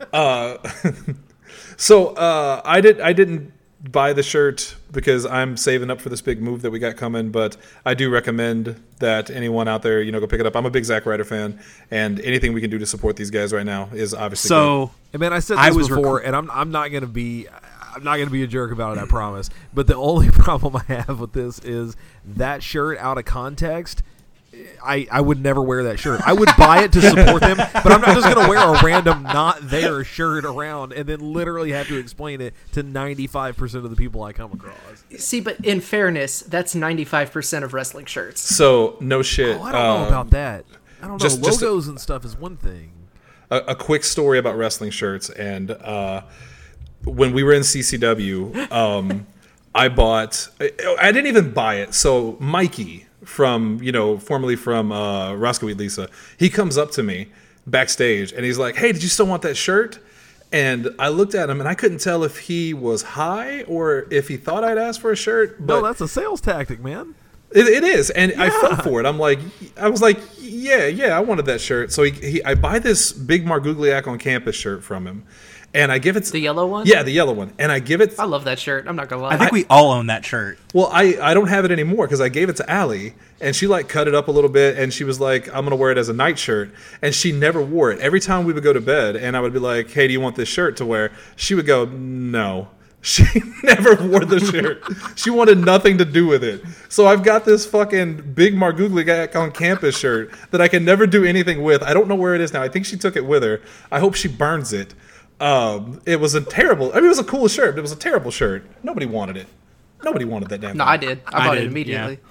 So I didn't buy the shirt because I'm saving up for this big move that we got coming, but I do recommend that anyone out there, go pick it up. I'm a big Zack Ryder fan, and anything we can do to support these guys right now is obviously good. So And man, I said I this was before, and I'm not gonna be a jerk about it. I promise. But the only problem I have with this is that shirt out of context. I would never wear that shirt. I would buy it to support them, but I'm not just going to wear a random not there shirt around and then literally have to explain it to 95% of the people I come across. See, but in fairness, that's 95% of wrestling shirts. So no shit. Oh, I don't know about that. I don't know. just- just- Logos and stuff is one thing. A quick story about wrestling shirts, and when we were in CCW, I bought. I didn't even buy it. So Mikey from formerly from Roscoe Eat Lisa, he comes up to me backstage and he's like, "Hey, did you still want that shirt?" And I looked at him and I couldn't tell if he was high or if he thought I'd asked for a shirt. But No, that's a sales tactic, man. it is, and I fell for it. I was like, yeah, I wanted that shirt. So I buy this big Margugliac on Campus shirt from him, and I give it The yellow one? Yeah, the yellow one, and I give it. I love that shirt. I'm not gonna lie. I think we all own that shirt. Well, I don't have it anymore because I gave it to Allie, and she cut it up a little bit, and she was like, "I'm gonna wear it as a night shirt," and she never wore it. Every time we would go to bed, and I would be like, "Hey, do you want this shirt to wear?" She would go, "No." She never wore the shirt. She wanted nothing to do with it. So I've got this fucking big Margugliac on Campus shirt that I can never do anything with. I don't know where it is now. I think she took it with her. I hope she burns it. It was a terrible. It was a cool shirt, but it was a terrible shirt. Nobody wanted it. Nobody wanted that damn No, thing. I did. I bought it did, immediately.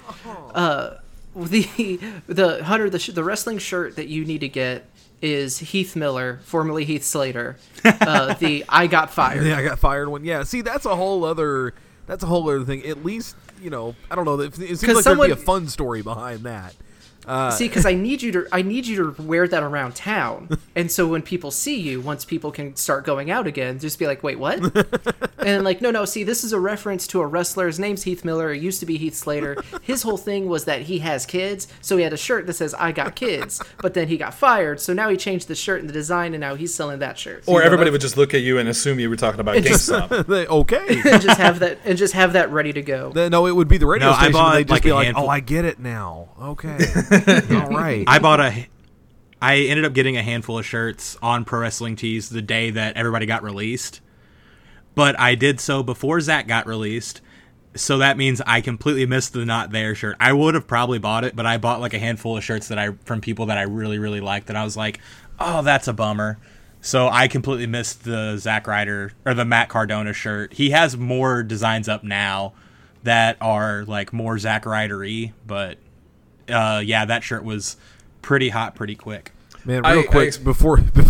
The Hunter, the wrestling shirt that you need to get is Heath Miller, formerly Heath Slater. The I Got Fired. Yeah, I got fired one. Yeah, see, that's a whole other thing. At least, I don't know. It seems like there'd be a fun story behind that. See, because I need you to wear that around town, and so when people see you, once people can start going out again, just be like, "Wait, what?" And like, no. See, this is a reference to a wrestler. His name's Heath Miller. It used to be Heath Slater. His whole thing was that he has kids, so he had a shirt that says "I got kids," but then he got fired, so now he changed the shirt and the design, and now he's selling that shirt. Or everybody would just look at you and assume you were talking about GameStop. Okay. and just have that ready to go. No, it would be the radio No, I station. bought, They'd just like, be a like, handful- "Oh, I get it now." Okay. All right. I ended up getting a handful of shirts on Pro Wrestling Tees the day that everybody got released. But I did so before Zach got released. So that means I completely missed the Not There shirt. I would have probably bought it, but I bought like a handful of shirts from people that I really, really liked. And I was like, oh, that's a bummer. So I completely missed the Zack Ryder or the Matt Cardona shirt. He has more designs up now that are like more Zack Ryder-y, but yeah, that shirt was pretty hot pretty quick. Man, real I- quick I- before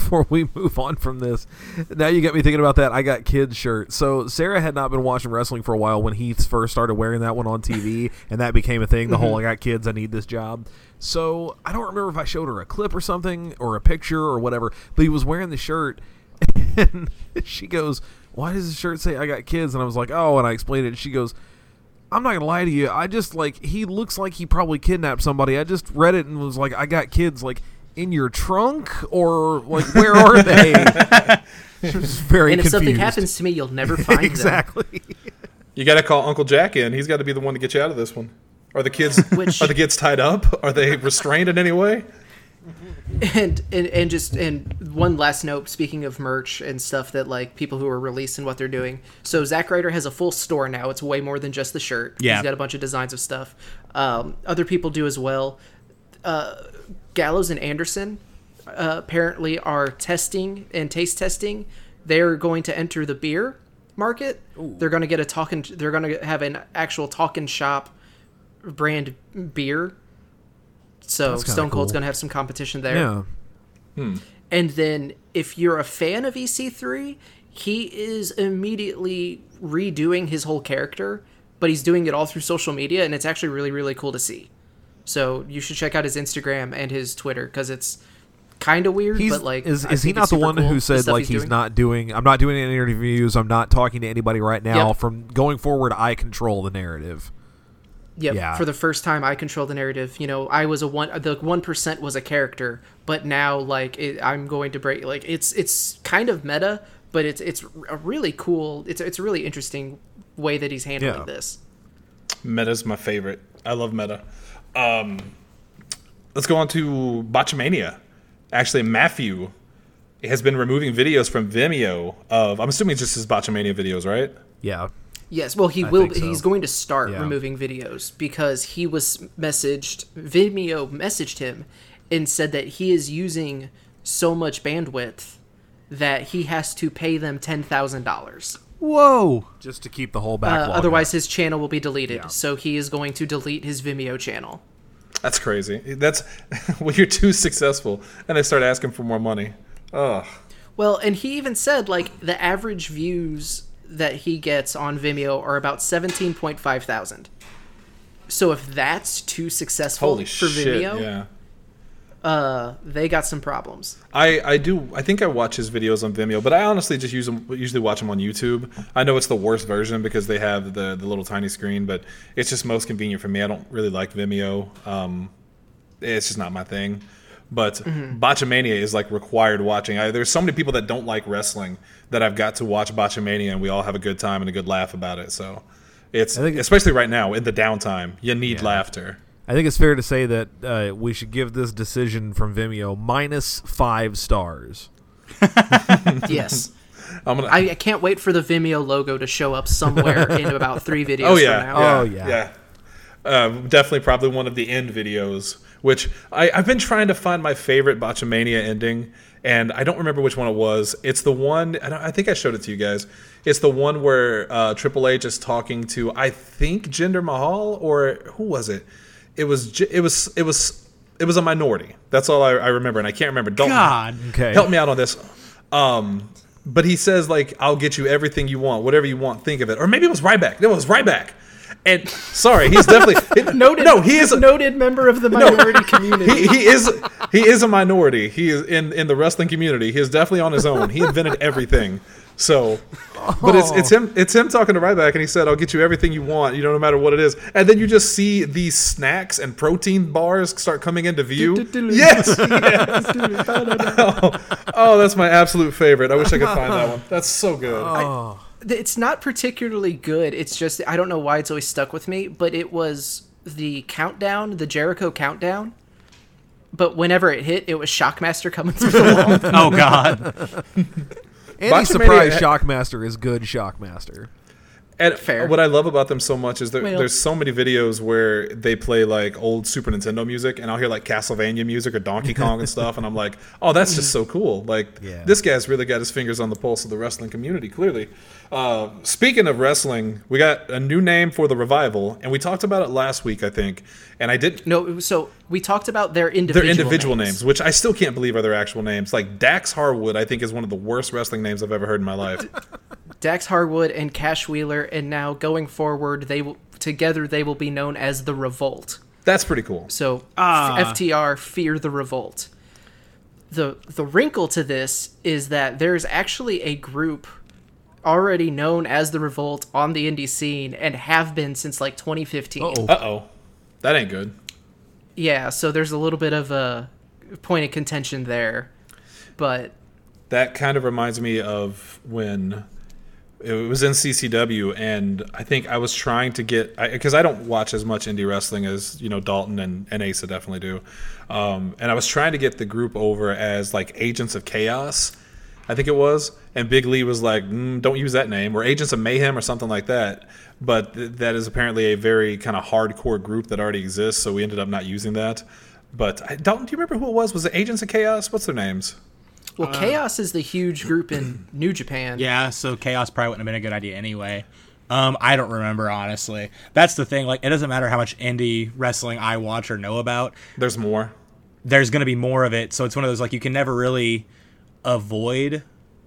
before we move on from this, now you get me thinking about that I Got Kids shirt. So Sarah had not been watching wrestling for a while when he first started wearing that one on TV, and that became a thing, the whole I got kids, I need this job. So I don't remember if I showed her a clip or something, or a picture or whatever, but he was wearing the shirt, and she goes, why does the shirt say I got kids? And I was like, oh, and I explained it, and she goes, I'm not going to lie to you, I just, like, he looks like he probably kidnapped somebody. I just read it and was like, I got kids, like, in your trunk? Or, like, where are they? She was very And if confused. something happens to me, you'll never find them. Exactly. You got to call Uncle Jack in. He's got to be the one to get you out of this one. Are the kids Which- are the kids tied up? Are they restrained in any way? And one last note, speaking of merch and stuff that like people who are releasing what they're doing. So Zack Ryder has a full store now. It's way more than just the shirt. Yeah. He's got a bunch of designs of stuff. Other people do as well. Gallows and Anderson apparently are testing and taste testing. They're going to enter the beer market. Ooh. They're going to get they're going to have an actual Talkin' Shop brand beer. So Stone Cold's going to have some competition there. Yeah. And then if you're a fan of EC3, he is immediately redoing his whole character, but he's doing it all through social media, and it's actually really, really cool to see. So you should check out his Instagram and his Twitter, because it's kind of weird, but like... Is he not the one who said, like, I'm not doing any interviews, I'm not talking to anybody right now, from going forward, I control the narrative? Yep. Yeah. For the first time, I control the narrative. You know, I was the 1% was a character, but now like I'm going to break. Like it's kind of meta, but it's a really cool. It's a really interesting way that he's handling this. Meta's my favorite. I love meta. Let's go on to Botchamania. Actually, Matthew has been removing videos from Vimeo of. I'm assuming it's just his Botchamania videos, right? Yeah. Yes, well, he will. So. He's going to start removing videos because he was messaged. Vimeo messaged him and said that he is using so much bandwidth that he has to pay them $10,000. Whoa! Just to keep the whole backlog. Otherwise, his channel will be deleted. Yeah. So he is going to delete his Vimeo channel. That's crazy. That's when you're too successful and they start asking for more money. Ugh. Well, and he even said like the average views that he gets on Vimeo are about 17.5 thousand. So if that's too successful for Vimeo, they got some problems. I think I watch his videos on Vimeo, but I honestly just usually watch them on YouTube. I know it's the worst version because they have the little tiny screen, but it's just most convenient for me. I don't really like Vimeo. It's just not my thing. But Botchamania is like required watching. There's so many people that don't like wrestling that I've got to watch Botchamania, and we all have a good time and a good laugh about it. So it's especially right now in the downtime, you need laughter. I think it's fair to say that we should give this decision from Vimeo -5 stars. Yes. I can't wait for the Vimeo logo to show up somewhere in about 3 videos from now. Yeah. Definitely probably one of the end videos, which I've been trying to find my favorite Botchamania ending, and I don't remember which one it was. It's the one, I think I showed it to you guys. It's the one where Triple H is talking to, I think, Jinder Mahal, or who was it? It was a minority. That's all I remember, and I can't remember. Help me out on this. But he says, like, I'll get you everything you want, whatever you want, think of it. Or maybe it was Ryback. It was Ryback. And sorry, he's definitely he is a noted member of the minority community. He is a minority. He is in the wrestling community. He is definitely on his own. He invented everything. So, but it's him talking to Ryback, and he said, "I'll get you everything you want, no matter what it is." And then you just see these snacks and protein bars start coming into view. Yes. Oh, that's my absolute favorite. I wish I could find that one. That's so good. It's not particularly good. It's just I don't know why it's always stuck with me, but it was the countdown, the Jericho countdown. But whenever it hit, it was Shockmaster coming through the wall. Oh God. Any surprise Shockmaster is good Shockmaster. And Fair. what I love about them so much is that Well- there's so many videos where they play like old Super Nintendo music, and I'll hear like Castlevania music or Donkey Kong and stuff, and I'm like, oh, that's just so cool. Like, Yeah. this guy's really got his fingers on the pulse of the wrestling community, clearly. Speaking of wrestling, we got a new name for the Revival, and we talked about it last week, I think, and I did. No, so we talked about their Their individual individual names, which I still can't believe are their actual names. Like Dax Harwood, I think is one of the worst wrestling names I've ever heard in my life. Dax Harwood and Cash Wheeler, and now going forward, they will be known as the Revolt. That's pretty cool. So FTR, Fear the Revolt. The wrinkle to this is that there's actually a group already known as the Revolt on the indie scene and have been since like 2015. Uh-oh. That ain't good. Yeah, so there's a little bit of a point of contention there. But That kind of reminds me of when it was in CCW, and I think I was trying to get, because I don't watch as much indie wrestling as, you know, Dalton and Asa definitely do. And I was trying to get the group over as like Agents of Chaos, I think it was. And Big Lee was like, don't use that name, or Agents of Mayhem or something like that. But that is apparently a very kind of hardcore group that already exists, so we ended up not using that. But Dalton, do you remember who it was? Was it Agents of Chaos? What's their names? well, Chaos is the huge group in New Japan. Yeah, so Chaos probably wouldn't have been a good idea anyway. I don't remember, honestly. That's the thing. Like, it doesn't matter how much indie wrestling I watch or know about. There's more. There's going to be more of it. So it's one of those, like, you can never really avoid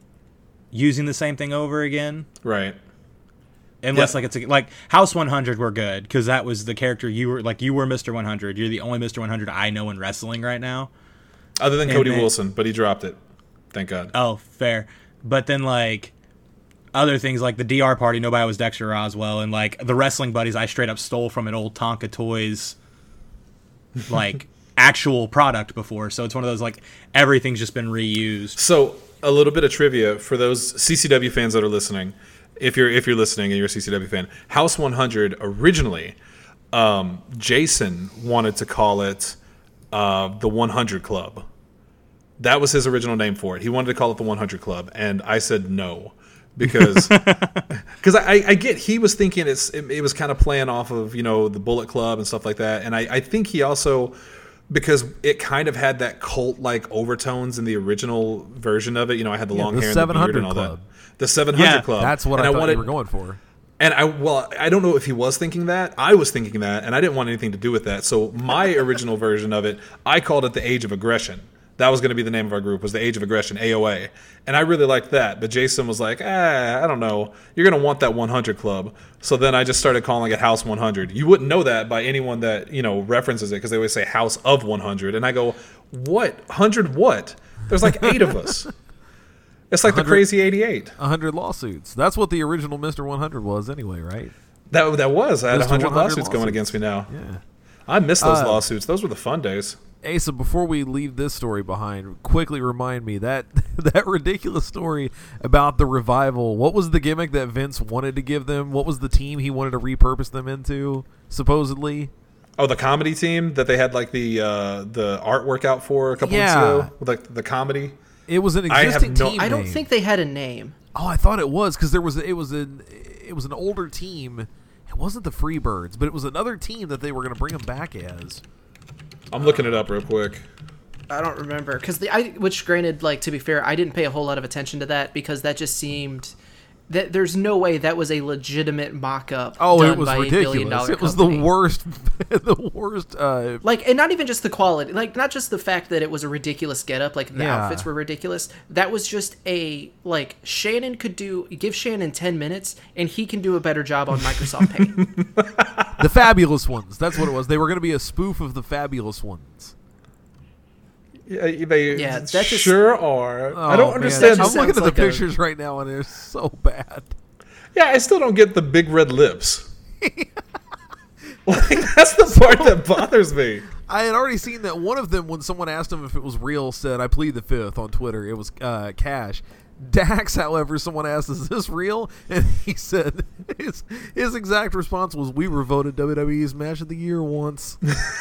using the same thing over again. Right. Unless, Yeah. like, like House 100 were good, because that was the character you were Mr. 100. You're the only Mr. 100 I know in wrestling right now. Other than And Cody then- Wilson, but he dropped it. Thank God. Oh, fair. But then, like, other things like the DR Party, nobody was Dexter Roswell, and, like, the Wrestling Buddies I straight up stole from an old Tonka Toys, like, actual product before. So it's one of those, like, everything's just been reused. So a little bit of trivia for those CCW fans that are listening. If you're listening and you're a CCW fan, House 100 originally, Jason wanted to call it the 100 Club. That was his original name for it. He wanted to call it the 100 Club, and I said no. Because I get he was thinking it was kind of playing off of, you know, the Bullet Club and stuff like that. And I think he also, because it kind of had that cult-like overtones in the original version of it. You know, I had the long the hair and the beard 700 and all Club. that. The 700 Yeah, Club. That's what And I thought wanted, you were going for. and I don't know if he was thinking that. I was thinking that, and I didn't want anything to do with that. So my original version of it, I called it the Age of Aggression. That was going to be the name of our group, was the Age of Aggression, AOA. And I really liked that. But Jason was like, I don't know. You're going to want that 100 Club. So then I just started calling it House 100. You wouldn't know that by anyone that, you know, references it, because they always say House of 100. And I go, what? 100 what? There's like 8 of us. It's like the 100 Crazy 88. 100 lawsuits. That's what the original Mr. 100 was anyway, right? That was. I had Mr. 100 100 lawsuits going against me now. Yeah. I miss those lawsuits. Those were the fun days. Asa, before we leave this story behind, quickly remind me that that ridiculous story about the Revival. What was the gimmick that Vince wanted to give them? What was the team he wanted to repurpose them into, supposedly? Oh, the comedy team that they had like the artwork out for a couple weeks Yeah. ago, with like the comedy. It was an I have existing no- team I don't name. think they had a name. Oh, I thought it was because it was an older team. It wasn't the Freebirds, but it was another team that they were going to bring them back as. I'm looking it up real quick. I don't remember which granted, like, to be fair, I didn't pay a whole lot of attention to that because that just seemed that there's no way that was a legitimate mock-up. Oh, done it was by ridiculous. $1 billion It was company. the worst, the worst. Like, and not even just the quality, like, not just the fact that it was a ridiculous getup, like the Yeah. outfits were ridiculous. That was just Shannon could give Shannon 10 minutes and he can do a better job on Microsoft Paint. The Fabulous Ones. That's what it was. They were going to be a spoof of the Fabulous Ones. Yeah, they Yeah, that just- sure are. I Oh, don't man. understand. That I'm just looking at sounds the like a- pictures right now, and they're so bad. Yeah, I still don't get the big red lips. Like, that's the part that bothers me. I had already seen that one of them, when someone asked him if it was real, said, "I plead the fifth" on Twitter. It was Cash. Dax, however, someone asked, "Is this real?" And he said, his exact response was, "We were voted WWE's Match of the Year once."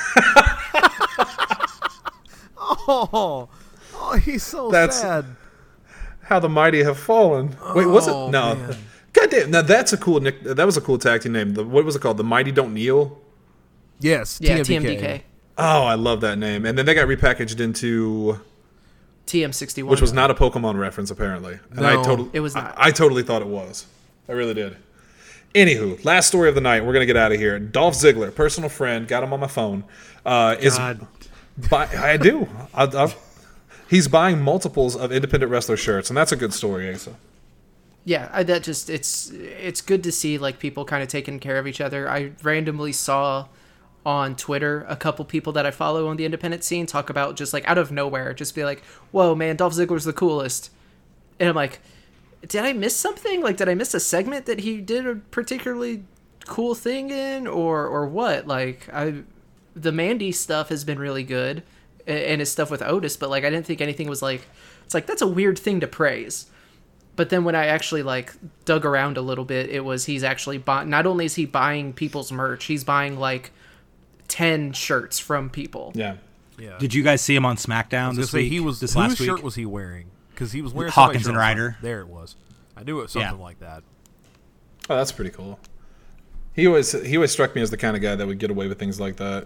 Oh, he's so That's- sad. How the mighty have fallen. Wait, was it? Oh, No. man. God damn! Now that's a cool nick. That was a cool tag team name. What was it called? The Mighty Don't Kneel. Yes, Yeah, TMDK. TMDK. Oh, I love that name. And then they got repackaged into, TM61. which was not a Pokemon reference apparently. And No, it was not. I totally thought it was. I really did. Anywho, last story of the night. We're gonna get out of here. Dolph Ziggler, personal friend, got him on my phone. God. I do. He's buying multiples of independent wrestler shirts, and that's a good story, Asa. Yeah, it's good to see like people kind of taking care of each other. I randomly saw on Twitter a couple people that I follow on the independent scene talk about just like out of nowhere, just be like, "Whoa, man, Dolph Ziggler's the coolest," and I'm like, did I miss something? Like, did I miss a segment that he did a particularly cool thing in, or what? Like, the Mandy stuff has been really good, and his stuff with Otis, but like I didn't think anything was like, it's like that's a weird thing to praise. But then when I actually like dug around a little bit, it was he's actually not only is he buying people's merch, he's buying like 10 shirts from people. Yeah. Yeah. Did you guys see him on SmackDown this week? This last whose shirt week? was he wearing? Because he was wearing Hawkins somebody's and shirt. Ryder. There it was. I knew it was something like that. Oh, that's pretty cool. He always struck me as the kind of guy that would get away with things like that.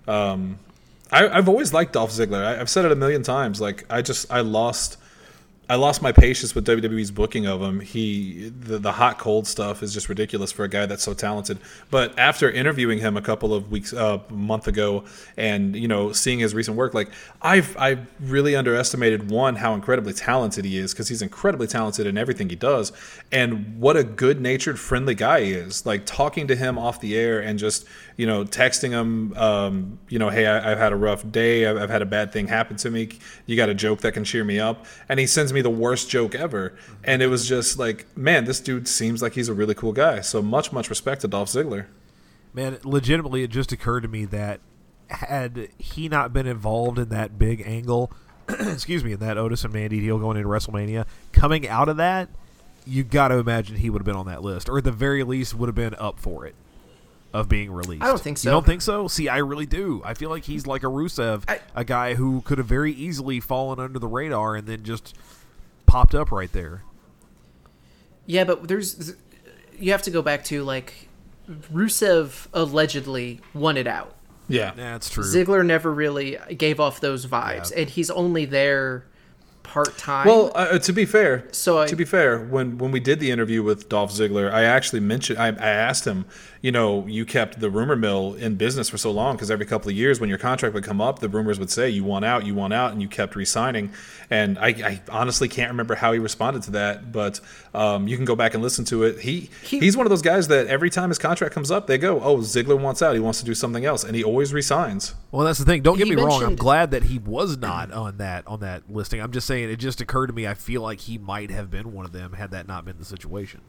I've always liked Dolph Ziggler. I've said it a million times. Like I lost my patience with WWE's booking of him. The hot cold stuff is just ridiculous for a guy that's so talented. But after interviewing him a couple of weeks, a month ago, and seeing his recent work, like I've really underestimated how incredibly talented he is, because he's incredibly talented in everything he does, and what a good-natured, friendly guy he is. Like talking to him off the air and just texting him, hey, I've had a rough day. I've had a bad thing happen to me. You got a joke that can cheer me up? And he sends me the worst joke ever. And it was just like, man, this dude seems like he's a really cool guy. So much respect to Dolph Ziggler. Man, legitimately, it just occurred to me that had he not been involved in that big angle, excuse me, in that Otis and Mandy deal going into WrestleMania, coming out of that, you got to imagine he would have been on that list, or at the very least would have been up for it of being released. I don't think so. You don't think so? See, I really do. I feel like he's like a Rusev, a guy who could have very easily fallen under the radar and then just popped up right there. Yeah, but you have to go back to like Rusev allegedly won it out. Yeah. That's true. Ziggler never really gave off those vibes, and he's only there part-time. Well, to be fair, when we did the interview with Dolph Ziggler, I actually mentioned, I asked him, you kept the rumor mill in business for so long, because every couple of years when your contract would come up, the rumors would say you want out, and you kept re-signing. And I honestly can't remember how he responded to that, but you can go back and listen to it. He's one of those guys that every time his contract comes up, they go, oh, Ziggler wants out, he wants to do something else, and he always re-signs. Well, that's the thing. Don't get He me wrong. I'm mentioned- glad that he was not on that listing. I'm just saying, it just occurred to me, I feel like he might have been one of them had that not been the situation.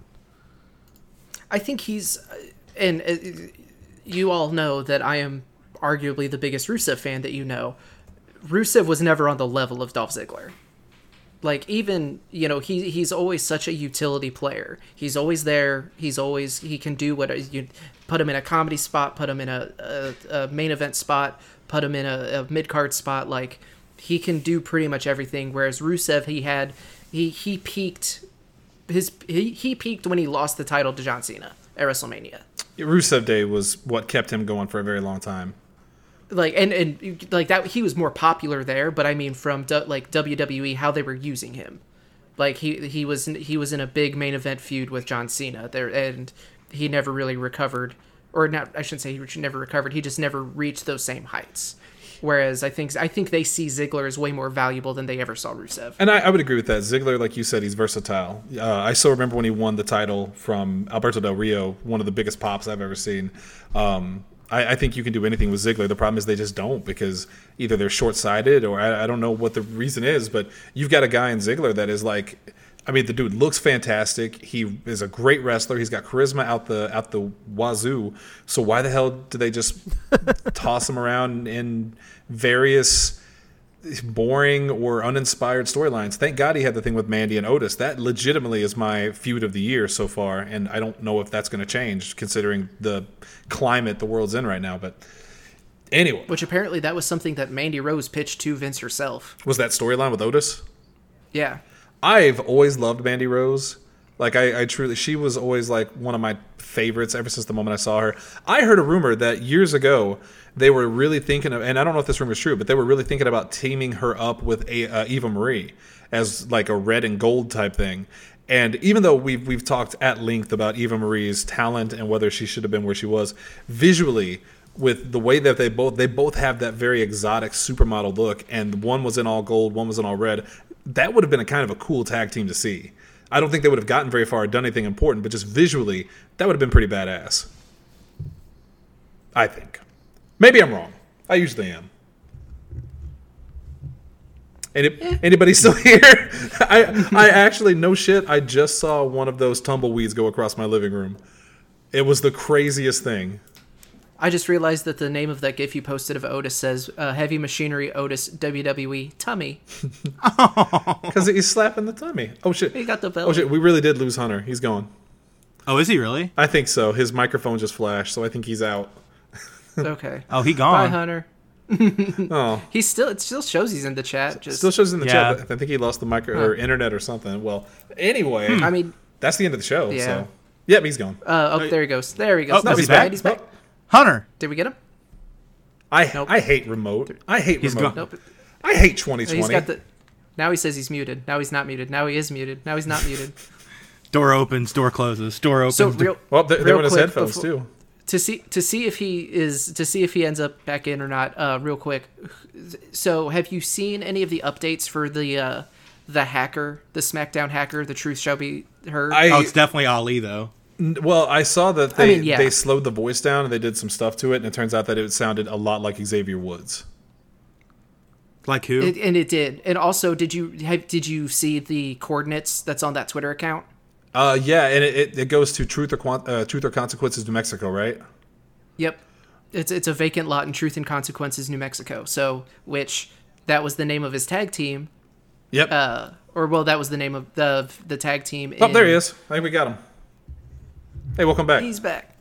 I think he's, and you all know that I am arguably the biggest Rusev fan that you know. Rusev was never on the level of Dolph Ziggler. Like, even, he's always such a utility player. He's always there. He can do what you put him in a comedy spot, put him in a main event spot, put him in a mid-card spot. Like, he can do pretty much everything. Whereas Rusev, he peaked he peaked when he lost the title to John Cena at WrestleMania. Rusev Day was what kept him going for a very long time. Like, and like that, he was more popular there, but I mean from like WWE, how they were using him. Like he was in a big main event feud with John Cena there, and he never really recovered, or not. I shouldn't say he never recovered. He just never reached those same heights. Whereas I think they see Ziggler as way more valuable than they ever saw Rusev. And I would agree with that. Ziggler, like you said, he's versatile. I still remember when he won the title from Alberto Del Rio, one of the biggest pops I've ever seen. I think you can do anything with Ziggler. The problem is they just don't, because either they're short-sighted or I don't know what the reason is, but you've got a guy in Ziggler that is like, I mean, the dude looks fantastic. He is a great wrestler. He's got charisma out the wazoo. So why the hell do they just toss him around in various boring or uninspired storylines? Thank God he had the thing with Mandy and Otis. That legitimately is my feud of the year so far, and I don't know if that's going to change considering the climate the world's in right now. But anyway, Which apparently that was something that Mandy Rose pitched to Vince herself. was that storyline with Otis? Yeah. I've always loved Mandy Rose. Like I truly, she was always like one of my favorites ever since the moment I saw her. I heard a rumor that years ago they were really thinking of, and I don't know if this rumor is true, but they were really thinking about teaming her up with Eva Marie as like a red and gold type thing. And even though we've talked at length about Eva Marie's talent and whether she should have been where she was, visually, with the way that they both have that very exotic supermodel look, and one was in all gold, one was in all red, that would have been a kind of a cool tag team to see. I don't think they would have gotten very far or done anything important, but just visually, that would have been pretty badass. I think. Maybe I'm wrong. I usually am. Anybody still here? I actually, no shit, I just saw one of those tumbleweeds go across my living room. It was the craziest thing. I just realized that the name of that GIF you posted of Otis says Heavy Machinery Otis WWE Tummy. Because he's slapping the tummy. Oh shit. He got the belt. Oh shit, we really did lose Hunter. He's gone. Oh, is he really? I think so. His microphone just flashed, so I think he's out. Okay. Oh, he Bye, gone. Hunter. Oh. It still shows he's in the chat. Just, Still shows in the Yeah. chat. I think he lost the or internet or something. Well, anyway, I mean, that's the end of the show. Yeah. So, yep, he's gone. there he goes. There he goes. Oh, no, is he's he back. back? He's back. Hunter. Did we get him? I Nope. hate remote. I hate He's remote. gone. Nope. I hate 2020. He's got the. Now he says he's muted. Now he's not muted. Now he is muted. Now he's not muted. Door opens, door closes, door opens. So real. Well, they real went his quick headphones before- too. To see if he ends up back in or not. Real quick. So have you seen any of the updates for the hacker, the SmackDown hacker? The truth shall be heard. Oh, it's definitely Ali though. Well, I saw that they mean, yeah. they slowed the voice down and they did some stuff to it, and it turns out that it sounded a lot like Xavier Woods. Like who? It did. And also, did you see the coordinates that's on that Twitter account? Yeah, and it goes to Truth or Consequences, New Mexico, right? Yep. It's a vacant lot in Truth and Consequences, New Mexico. So, that was the name of his tag team. Yep. That was the name of the tag team. Oh, there he is. I think we got him. Hey, welcome back. He's back.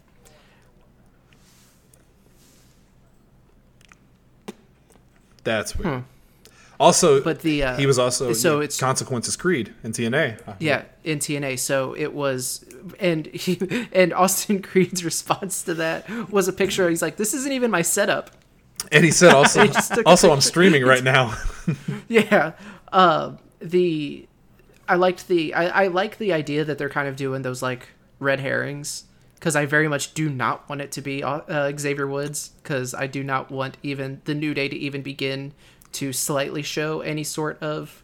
That's weird. Also, But the he was also so it's Consequences Creed in TNA. yeah in TNA. So it was, and Austin Creed's response to that was a picture. He's like, "This isn't even my setup." And he said also, He just took a also I'm picture. streaming right now. Yeah. I like the idea that they're kind of doing those like red herrings, because I very much do not want it to be Xavier Woods, because I do not want even the New Day to even begin to slightly show any sort of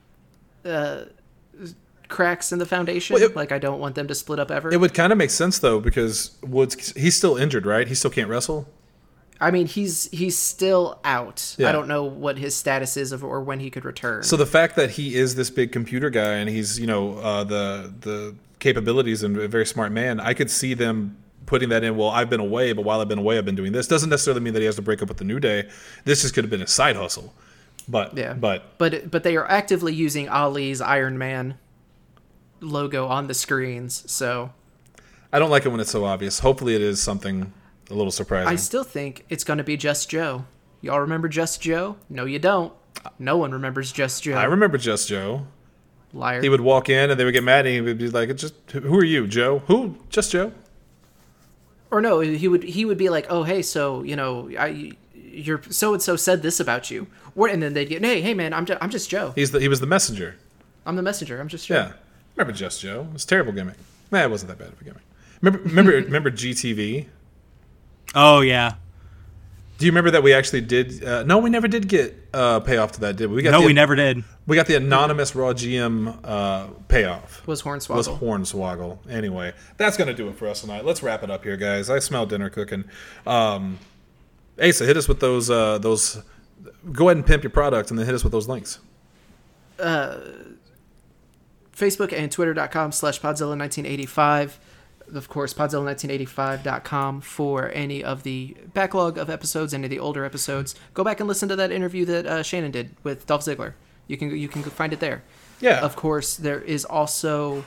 cracks in the foundation. Well, Like, I don't want them to split up ever. It would kind of make sense though, because Woods, he's still injured, right? He still can't wrestle. I mean, he's still out. Yeah. I don't know what his status is or when he could return. So the fact that he is this big computer guy and he's the capabilities and a very smart man, I could see them putting that in. Well, I've been away, but while I've been away, I've been doing this. Doesn't necessarily mean that he has to break up with the New Day. This just could have been a side hustle. But yeah, but but they are actively using Ali's Iron Man logo on the screens. So I don't like it when it's so obvious. Hopefully, it is something a little surprising. I still think it's going to be Just Joe. Y'all remember Just Joe? No, you don't. No one remembers Just Joe. I remember Just Joe. Liar. He would walk in and they would get mad and he would be like, "It's just who are you, Joe? Who? Just Joe?" Or no, he would be like, "Oh, hey, so your so and so said this about you," and then they'd get, "Hey, man, I'm just Joe. He was the messenger. I'm the messenger. I'm just Joe." Yeah, remember Just Joe? It was a terrible gimmick. Nah, it wasn't that bad of a gimmick. Remember GTV? Oh yeah. Do you remember that we actually did? No, we never did get payoff to that, did we? We never did. We got the anonymous Raw GM payoff. Was Hornswoggle. Was Hornswoggle. Anyway, that's going to do it for us tonight. Let's wrap it up here, guys. I smell dinner cooking. Asa, hit us with those. Go ahead and pimp your product and then hit us with those links. Facebook and Twitter.com/Podzilla1985. Of course, Podzilla1985.com for any of the backlog of episodes, any of the older episodes. Go back and listen to that interview that Shannon did with Dolph Ziggler. You can find it there. Yeah. Of course, there is also.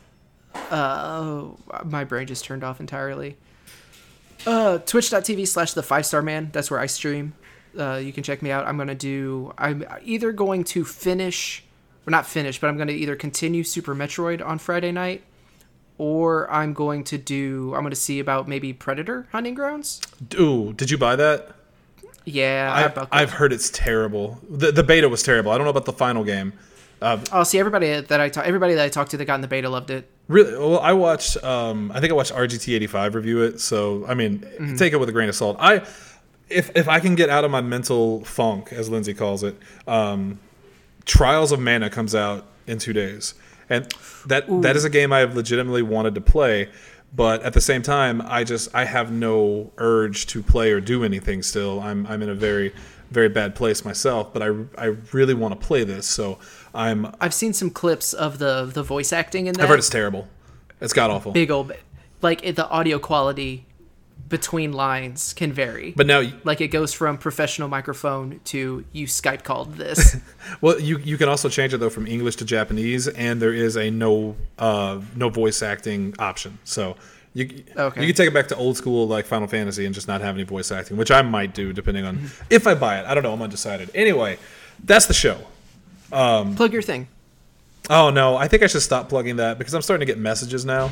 My brain just turned off entirely. Twitch.tv/The 5-Star Man. That's where I stream. You can check me out. I'm either going to finish not finish, but I'm going to either continue Super Metroid on Friday night, or I'm going to see about maybe Predator Hunting Grounds. Ooh, did you buy that? Yeah, I've heard it's terrible. The beta was terrible. I don't know about the final game. See, everybody that I talked to that got in the beta loved it. Really? Well, I watched. I think I watched RGT85 review it. So I mean, take it with a grain of salt. If I can get out of my mental funk, as Lindsay calls it, Trials of Mana comes out in 2 days, and that is a game I have legitimately wanted to play. But at the same time, I have no urge to play or do anything still. I'm in a very, very bad place myself, but I really want to play this. So I've seen some clips of the voice acting in that. I've heard it's terrible. It's god awful. Big old, the audio quality between lines can vary. But now, it goes from professional microphone to you Skype called this. Well, you can also change it though from English to Japanese, and there is a no voice acting option. So you can take it back to old school like Final Fantasy and just not have any voice acting, which I might do depending on if I buy it. I don't know. I'm undecided. Anyway, that's the show. Plug your thing. Oh no, I think I should stop plugging that because I'm starting to get messages now.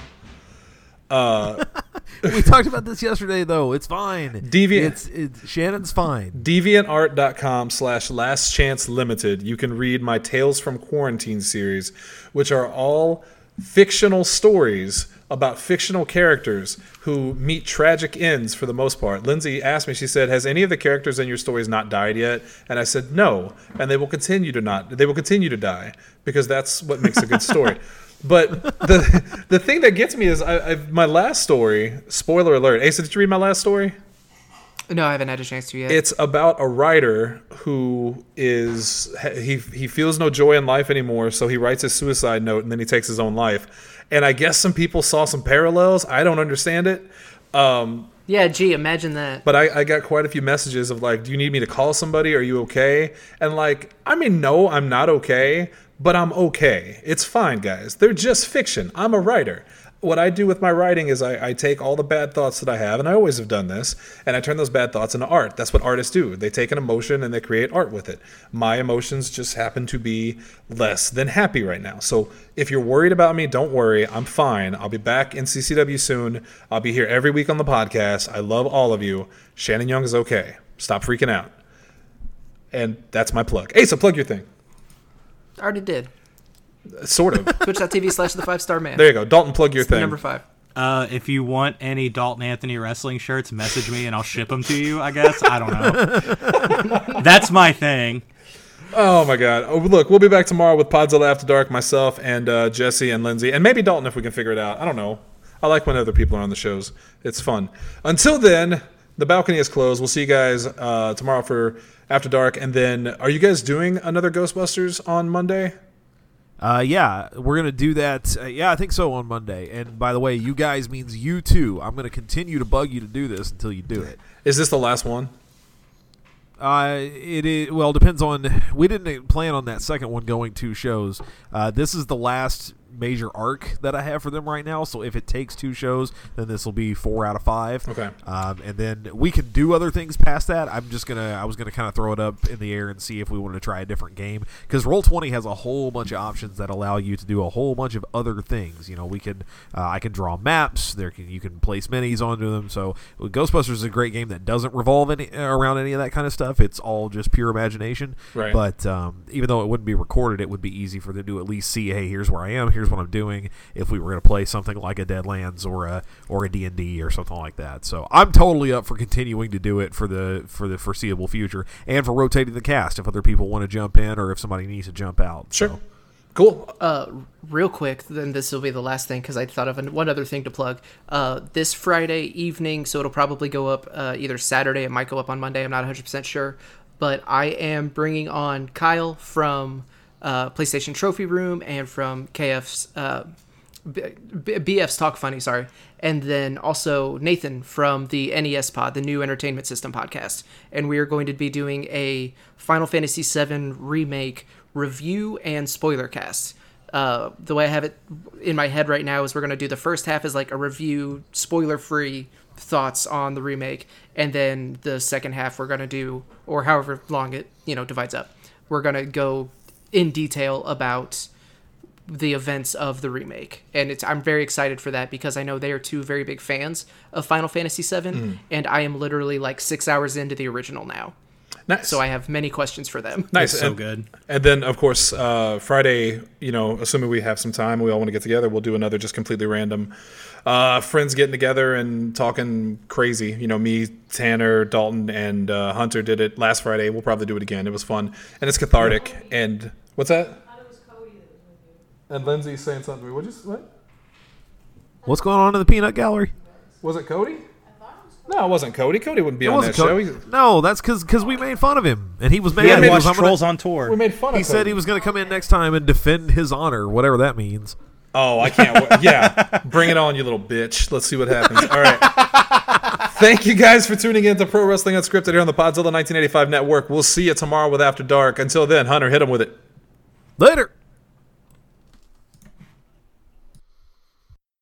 We talked about this yesterday, though. It's fine. Shannon's fine. DeviantArt.com/lastchancelimited. You can read my Tales from Quarantine series, which are all fictional stories about fictional characters who meet tragic ends for the most part. Lindsay asked me, she said, has any of the characters in your stories not died yet? And I said, no. And they will continue to die because that's what makes a good story. But the thing that gets me is my last story, spoiler alert. Asa, did you read my last story? No, I haven't had a chance to yet. It's about a writer who he feels no joy in life anymore, so he writes his suicide note and then he takes his own life. And I guess some people saw some parallels. I don't understand it. Yeah, gee, imagine that. But I got quite a few messages of do you need me to call somebody? Are you okay? And no, I'm not okay. But I'm okay. It's fine, guys. They're just fiction. I'm a writer. What I do with my writing is I take all the bad thoughts that I have, and I always have done this, and I turn those bad thoughts into art. That's what artists do. They take an emotion and they create art with it. My emotions just happen to be less than happy right now. So if you're worried about me, don't worry. I'm fine. I'll be back in CCW soon. I'll be here every week on the podcast. I love all of you. Shannon Young is okay. Stop freaking out. And that's my plug. Hey, so plug your thing. I already did. Sort of. Twitch.tv/the5starman. There you go. Dalton, plug your thing. Number 5. If you want any Dalton Anthony wrestling shirts, message me and I'll ship them to you, I guess. I don't know. That's my thing. Oh, my God. Oh, look, we'll be back tomorrow with Podzilla After Dark, myself and Jesse and Lindsay. And maybe Dalton if we can figure it out. I don't know. I like when other people are on the shows. It's fun. Until then, the balcony is closed. We'll see you guys tomorrow for After Dark. And then, are you guys doing another Ghostbusters on Monday? Yeah, we're going to do that. Yeah, I think so on Monday. And by the way, you guys means you too. I'm going to continue to bug you to do this until you do it. Is this the last one? It is. Well, depends on. We didn't plan on that second one going 2 shows. This is the last major arc that I have for them right now. So if it takes 2 shows, then this will be 4 out of 5. Okay. And then we can do other things past that. I was gonna kind of throw it up in the air and see if we wanted to try a different game, because Roll20 has a whole bunch of options that allow you to do a whole bunch of other things. You know, I can draw maps. You can place minis onto them. So Ghostbusters is a great game that doesn't revolve around any of that kind of stuff. It's all just pure imagination. Right. But even though it wouldn't be recorded, it would be easy for them to at least see, hey, here's where I am. Here's what I'm doing. If we were going to play something like a Deadlands or a D&D or something like that. So I'm totally up for continuing to do it for the foreseeable future, and for rotating the cast if other people want to jump in or if somebody needs to jump out. Sure. So. Cool. Real quick, then this will be the last thing because I thought of one other thing to plug. This Friday evening, so it'll probably go up either Saturday. It might go up on Monday. I'm not 100% sure. But I am bringing on Kyle from PlayStation Trophy Room and from KF's BF's Talk Funny, sorry. And then also Nathan from the NES Pod, the New Entertainment System podcast. And we are going to be doing a Final Fantasy VII Remake review and spoiler cast. The way I have it in my head right now is we're going to do the first half as like a review, spoiler-free thoughts on the remake. And then the second half we're going to do, or however long it divides up, we're going to go in detail about the events of the remake, and I'm very excited for that because I know they are two very big fans of Final Fantasy VII, and I am literally like 6 hours into the original now. Nice. So I have many questions for them. Nice. It's so good. And then, of course, Friday, assuming we have some time, we all want to get together, we'll do another just completely random friends getting together and talking crazy. Me, Tanner, Dalton, and Hunter did it last Friday. We'll probably do it again. It was fun. And it's cathartic. And what's that? I thought it was Cody that was with you. And Lindsay's saying something. What? What's going on in the peanut gallery? Was it Cody? No, it wasn't Cody. Cody wouldn't be on that show. No, that's because we made fun of him, and he was mad. He had He watched was- Trolls on Tour. We made fun of He said he was going to come in next time and defend his honor, whatever that means. Oh, I can't wait. Yeah. Bring it on, you little bitch. Let's see what happens. All right. Thank you guys for tuning in to Pro Wrestling Unscripted here on the Podzilla 1985 Network. We'll see you tomorrow with After Dark. Until then, Hunter, hit him with it. Later.